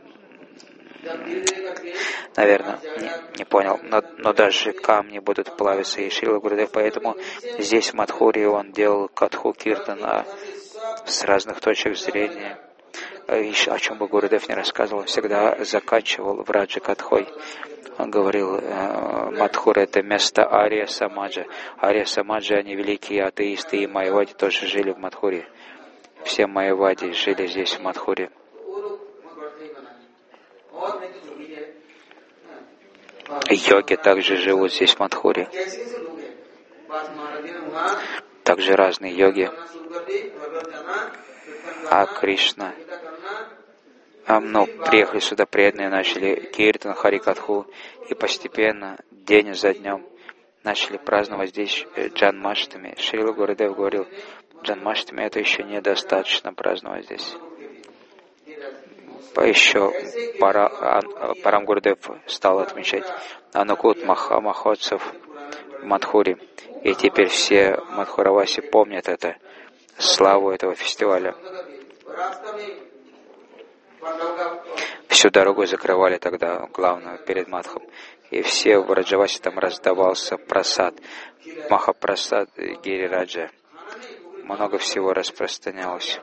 наверное, не, не понял, но, но даже камни будут плавиться, и Шрила Гурудев, поэтому здесь в Мадхуре он делал катху киртана с разных точек зрения. О чем бы Гурудев не рассказывал, он всегда заканчивал Враджа Катхой. Он говорил, Мадхура — это место Ария Самаджа. Ария Самаджа, они великие атеисты, и майявади тоже жили в Мадхуре. Все майявади жили здесь, в Мадхуре. Йоги также живут здесь, в Мадхуре. Также разные йоги. А Кришна, а, ну, приехали сюда преданные, начали киртан, харикатху, и постепенно, день за днем, начали праздновать здесь Джанмаштами. Шрила Гурудев говорил, Джанмаштами это еще недостаточно праздновать здесь. Еще пара, Парам Гурудев стал отмечать Анукут Маха Махотсов в Мадхуре, и теперь все Мадхураваси помнят это, славу этого фестиваля. Всю дорогу закрывали тогда, главную, перед Мадхом. И все в Раджавасе там раздавался прасад, Махапрасад Гирираджа. Много всего распространялось.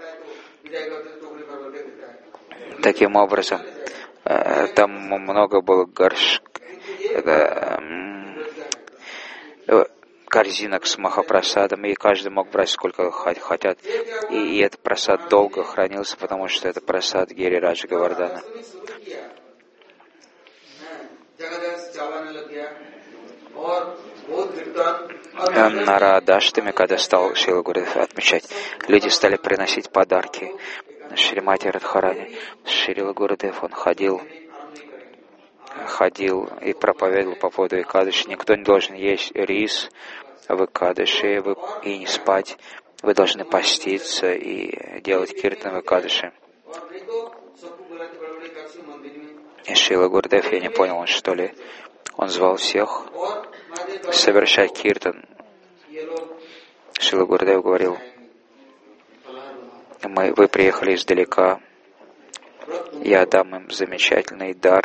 Таким образом, там много было горш... корзинок с махапрасадом, и каждый мог брать сколько хотят. И, и этот прасад долго хранился, потому что это прасад Гирираджа Говардхана. На Радхаштами, когда стал Шрила Гурудев отмечать, люди стали приносить подарки Шримати Радхарани. Шрила Гурудев, он ходил, ходил и проповедовал по поводу Экадыши. Никто не должен есть рис в Экадыши и не спать. Вы должны поститься и делать киртан в Экадыши. И Шрила Гурудев, я не понял, он что ли, он звал всех совершать киртан. Шрила Гурудев говорил: Мы, вы приехали издалека, я дам им замечательный дар.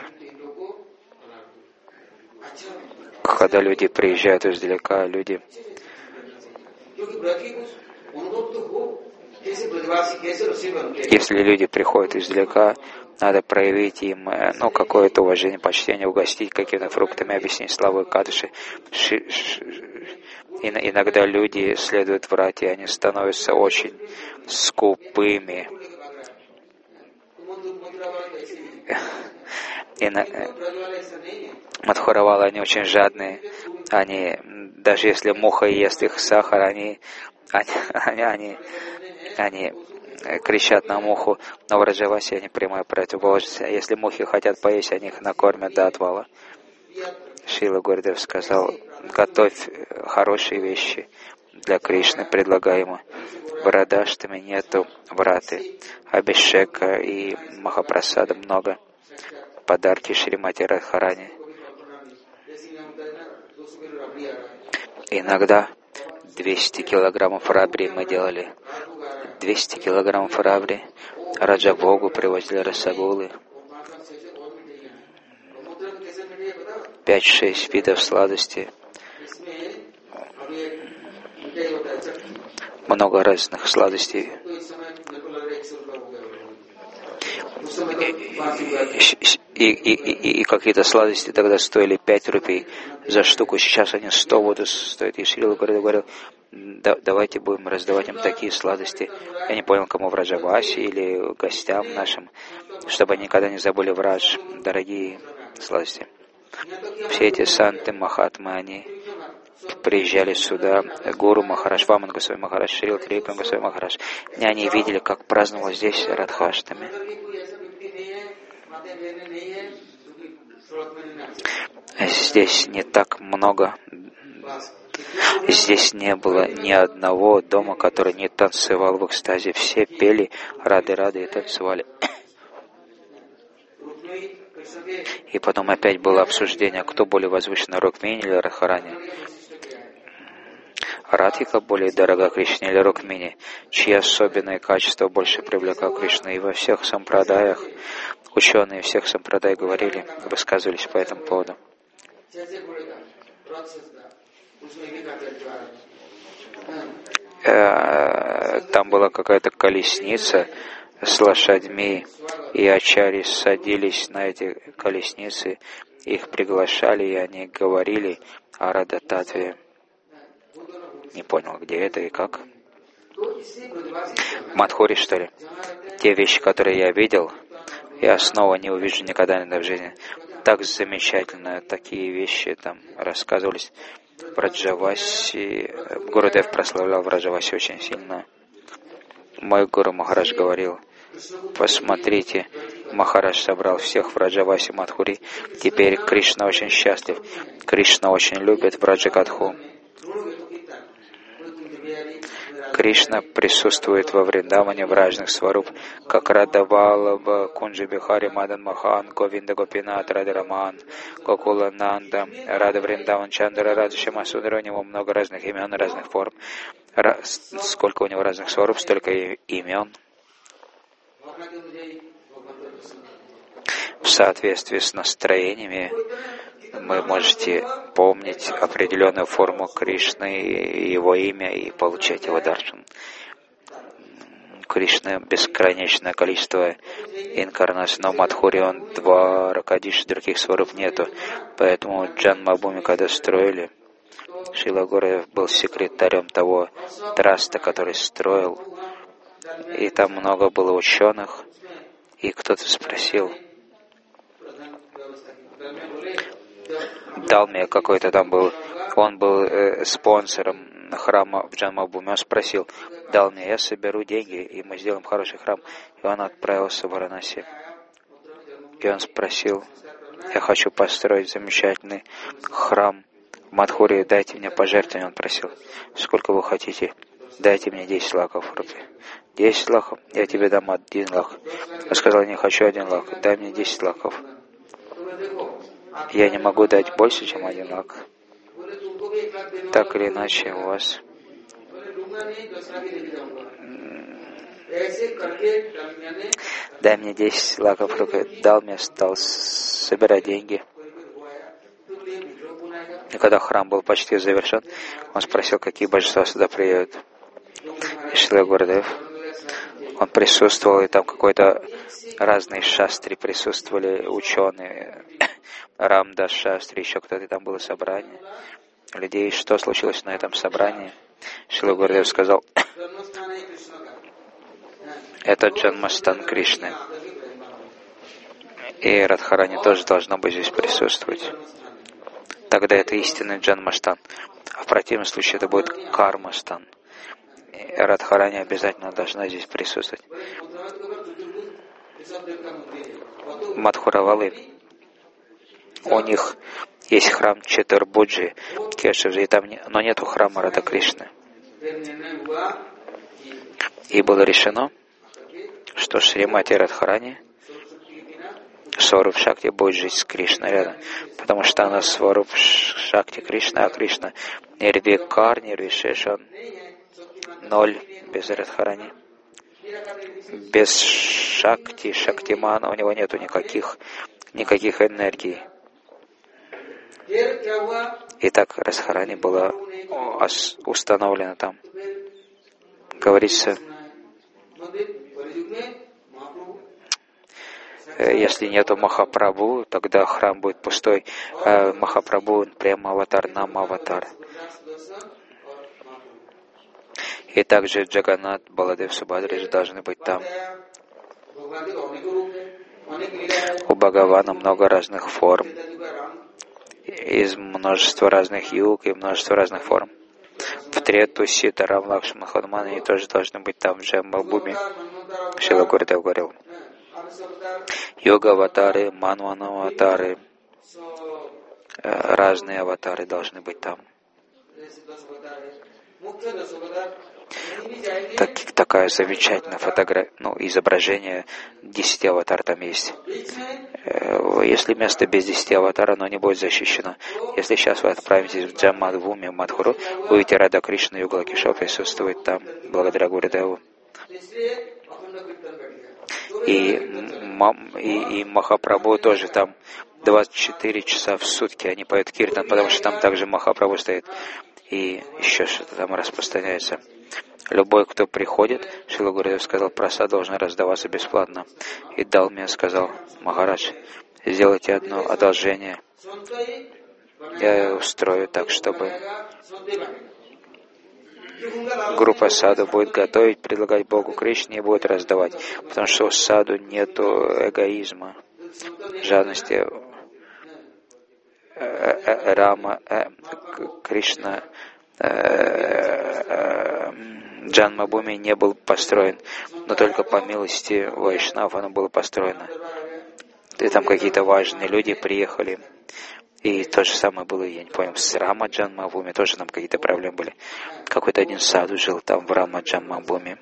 Когда люди приезжают издалека, люди, если люди приходят издалека, надо проявить им ну, какое-то уважение, почтение, угостить какими-то фруктами, объяснить славу Экадыши. Иногда люди следуют врать, и они становятся очень скупыми. И на... Мадхуравалы, они очень жадные. Они, даже если муха ест их сахар, они, они, они, они, они кричат на муху, но в Раджавасе они прямая противоположность. Если мухи хотят поесть, они их накормят до отвала. Шрила Гурудев сказал: готовь хорошие вещи для Кришны, предлагай ему. В Радхаштаме нету враты, абишека и махапрасада много. Подарки Шримати Радхарани. Иногда двести килограммов рабри мы делали. двести килограммов рабри. Раджа Богу привозили расагулы. пять-шесть видов сладостей. Много разных сладостей. И, и, и, и какие-то сладости тогда стоили пять рупий за штуку. Сейчас они сто вот стоят. И Шрила Гурудев говорил: да, давайте будем раздавать им такие сладости. Я не понял, кому в Раджавасе или гостям нашим, чтобы они никогда не забыли Врадж, дорогие сладости. Все эти санты, махатмы, они приезжали сюда, Гуру Махарадж, Ваман Госвами Махарадж, Шрила Крипан Госвами Махарадж. И они видели, как праздновал здесь Радхаштами. Здесь не так много, здесь не было ни одного дома, который не танцевал в экстазе. Все пели рады-рады и танцевали. И потом опять было обсуждение, кто более возвышенный, Рукмини или Радхарани. Радхика более дорога Кришне или Рукмини, чьи особенные качества больше привлекают Кришну. И во всех сампрадаях, ученые всех сампрадай говорили, высказывались по этому поводу. Там была какая-то колесница с лошадьми, и ачарьи садились на эти колесницы, их приглашали, и они говорили о Радха-татве. Не понял, где это и как. Мадхури, что ли? Те вещи, которые я видел, я снова не увижу никогда в жизни. Так замечательно такие вещи там рассказывались. В Раджавасе, Гурудев прославлял в Раджавасе очень сильно. Мой Гуру Махарадж говорил: посмотрите, Махарадж собрал всех в Раджавасе Мадхури. Теперь Кришна очень счастлив. Кришна очень любит Враджакатху. Кришна присутствует во Вриндаване в разных сваруп, как Радавалаба, Кунджи Бихари, Мадан Махан, Говинда Гопинат, Радhaраман, Гокула Нанда, Рада Вриндаван, Чандра, Рада Шамасудра. У него много разных имен, разных форм. Сколько у него разных сваруп, столько имен. В соответствии с настроениями вы можете помнить определенную форму Кришны, его имя и получать его даршан. Кришна бесконечное количество инкарнаций, но в Мадхури он два Ракадиш, других сваруп нету. Поэтому Джанмабхуми, когда строили, Шрила Гурудев был секретарем того траста, который строил, и там много было ученых, и кто-то спросил, Далмия какой-то там был, он был э, спонсором храма в Джанмабхуми, он спросил, Далмия, я соберу деньги, и мы сделаем хороший храм, и он отправился в Варанаси. И он спросил, я хочу построить замечательный храм в Мадхуре, дайте мне пожертвование. Он просил, сколько вы хотите, дайте мне десять лаков рупий. Десять лаков, я тебе дам один лак. Я сказал, не хочу один лак, дай мне десять лаков. Я не могу дать больше, чем один лак. Так или иначе, у вас дай мне десять лаков рупий. Дал мне, стал собирать деньги. И когда храм был почти завершен, он спросил, какие божества сюда приедут. И Шрила Гурудев, он присутствовал, и там какой-то разные шастри присутствовали, ученые, Рамдас Шастри, еще кто-то, и там было собрание людей. Что случилось на этом собрании? Шрила Гурудев сказал, это Джанмастан Кришны. И Радхарани тоже должно быть здесь присутствовать. Тогда это истинный Джанмастан. А в противном случае это будет Кармастан. И Радхарани обязательно должна здесь присутствовать. Мадхуравалы, у них есть храм Четырбуджи, Кешавджи, и там не, но нету храма Рада Кришны. И было решено, что Шримати Радхарани Сваруп Шакти будет жить с Кришной рядом, потому что она Сваруп Шакти Кришна, а Кришна Нирвикар, Нирвишешан, ноль без Радхарани. Без Шакти, Шактимана у него нету никаких, никаких энергий. Итак, Радхарани была установлена там. Говорится, если нету Махапрабху, тогда храм будет пустой. Махапрабху прямо аватар, нам аватар. И также Джаганнат, Баладев, Субхадри должны быть там. У Бхагавана много разных форм, из множества разных юг и множества разных форм. В Трету, Сита, Рам, Лакшман, Хануман, они тоже должны быть там, в Джамбабхуми. Шрила Гурудев говорил. Йога-аватары, манвана-аватары, разные аватары должны быть там. Так, такая замечательная фотография, ну, изображение десяти аватар там есть. Если место без десяти аватар, оно не будет защищено. Если сейчас вы отправитесь в Джаммадхуми, в Мадхуру, вы увидите Рада Кришна, Югла Кишор присутствует там, благодаря Гурудеву. И, и, и Махапрабху тоже там двадцать четыре часа в сутки они поют киртан, потому что там также Махапрабху стоит. И еще что-то там распространяется. Любой, кто приходит, Шрила Гурудев сказал, прасад должен раздаваться бесплатно. И Далмия сказал, Махарадж, сделайте одно одолжение. Я устрою так, чтобы группа саду будет готовить, предлагать Богу Кришне и будет раздавать. Потому что у саду нету эгоизма, жадности. Рама, Кришна, Джанмабхуми не был построен, но только по милости Вайшнав оно было построено. И там какие-то важные люди приехали. И то же самое было, я не помню, с Рама Джанмабхуми тоже там какие-то проблемы были. Какой-то один саду жил там в Рама Джанмабхуми.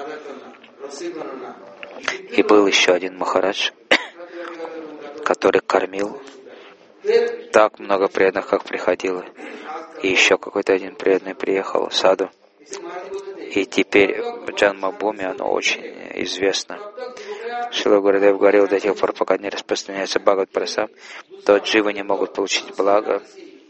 И был еще один Махарадж, который кормил так много преданных, как приходило. И еще какой-то один преданный приехал в саду. И теперь в Джанмабхуми оно очень известно. Шрила Гурудев говорил, до тех пор, пока не распространяется Бхагават Прасад, то дживы не могут получить благо,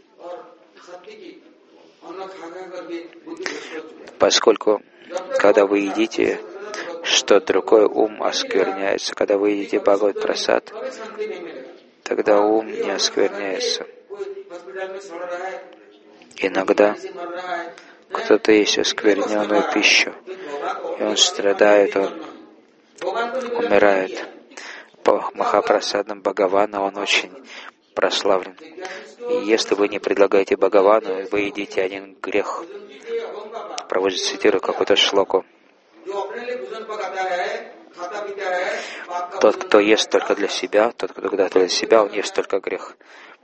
поскольку, когда вы едите, что другой ум оскверняется. Когда вы едите Бхагават Прасад, тогда ум не оскверняется. Иногда кто-то ест оскверненную пищу, и он страдает, он умирает. По Махапрасадам Бхагавана он очень прославлен. И если вы не предлагаете Бхагавану, вы едите один грех. Прабхупада цитирует какую-то шлоку. Тот, кто ест только для себя, тот, кто когда-то для себя, он ест только грех.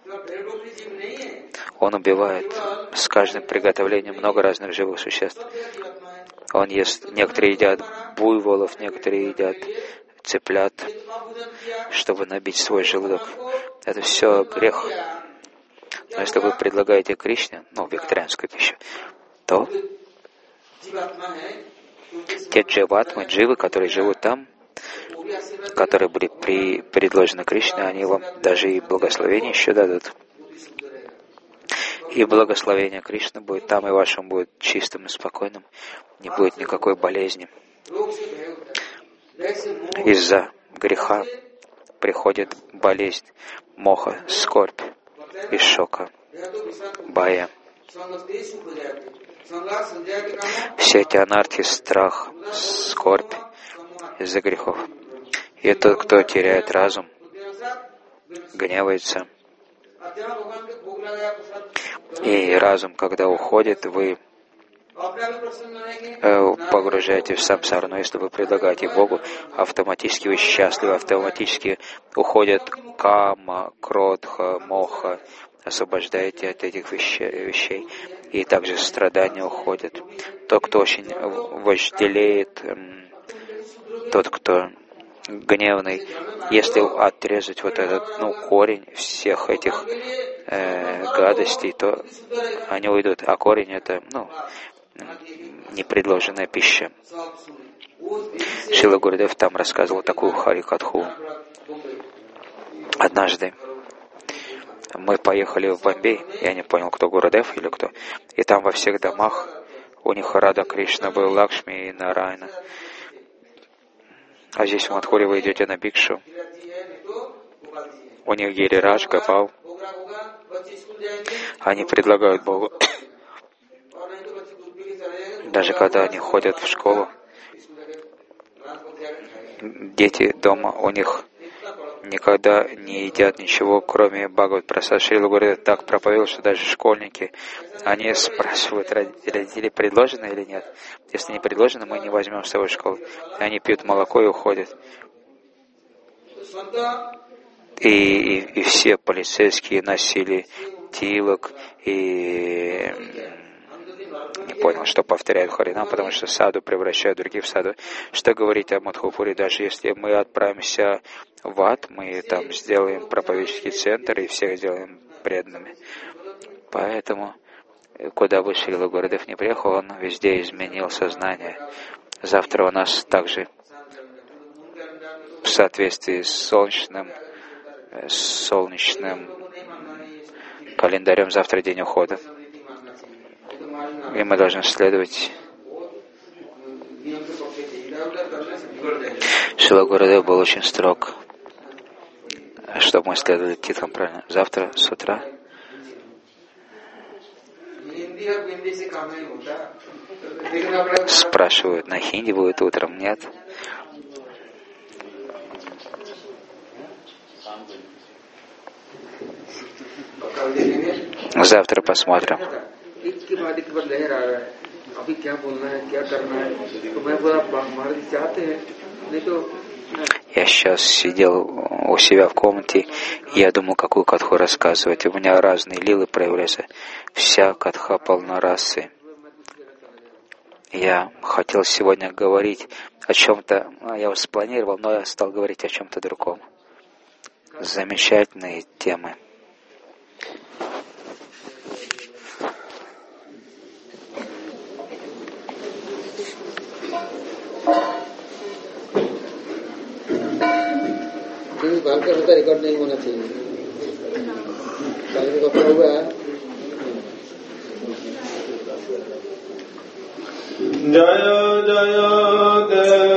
Он убивает с каждым приготовлением много разных живых существ. Он ест, некоторые едят буйволов, некоторые едят цыплят, чтобы набить свой желудок. Это все грех. Но если вы предлагаете Кришне, ну, вегетарианскую пищу, то те дживатмы, дживы, которые живут там, которые были при, предложены Кришне, они вам даже и благословение еще дадут. И благословение Кришны будет там, и вашим будет чистым и спокойным. Не будет никакой болезни. Из-за греха приходит болезнь, моха, скорбь и шока, бая. Все эти анархи, страх, скорбь из-за грехов. И тот, кто теряет разум, гневается. И разум, когда уходит, вы погружаете в самсару. Но если вы предлагаете Богу, автоматически вы счастливы, автоматически уходят кама, кродха, моха, освобождаете от этих вещей. И также страдания уходят. Тот, кто очень вожделеет, тот, кто гневный, если отрезать вот этот, ну, корень всех этих э, гадостей, то они уйдут. А корень — это, ну, непредложенная пища. Шрила Гурудев там рассказывал такую харикатху. Однажды мы поехали в Бомбей, я не понял, кто Гурудев или кто, и там во всех домах у них Рада Кришна был, Лакшми и Нарайна. А здесь в Мадхуре вы идете на Бикшу. У них Гирирадж, Гопал. Они предлагают Богу. Даже когда они ходят в школу, дети дома, у них никогда не едят ничего, кроме Бхагават Прасад. Шрила говорит, так проповедовал, что даже школьники, они спрашивают, родители, предложено или нет. Если не предложено, мы не возьмем с собой в школу. И они пьют молоко и уходят. И, и, и все полицейские носили тилок и не понял, что повторяют Харинам, потому что саду превращают других в саду. Что говорить о Мадхупуре, даже если мы отправимся в ад, мы там сделаем проповеднический центр и всех сделаем преданными. Поэтому, куда бы Шрила Гурудев не приехал, он везде изменил сознание. Завтра у нас также в соответствии с солнечным, с солнечным календарем завтра день ухода. И мы должны следовать. Шрила Гурудев был очень строг, чтобы мы следовали титрам правильно. Завтра с утра спрашивают, на хинди будет утром, нет? Завтра посмотрим. Я сейчас сидел у себя в комнате, и я думал, какую катху рассказывать. У меня разные лилы проявляются. Вся катха полна расы. Я хотел сегодня говорить о чем-то, я уже спланировал, но я стал говорить о чем-то другом. Замечательные темы. काल का होता रिकॉर्ड नहीं होना चाहिए काल का कपड़ा हुआ है जय जय देव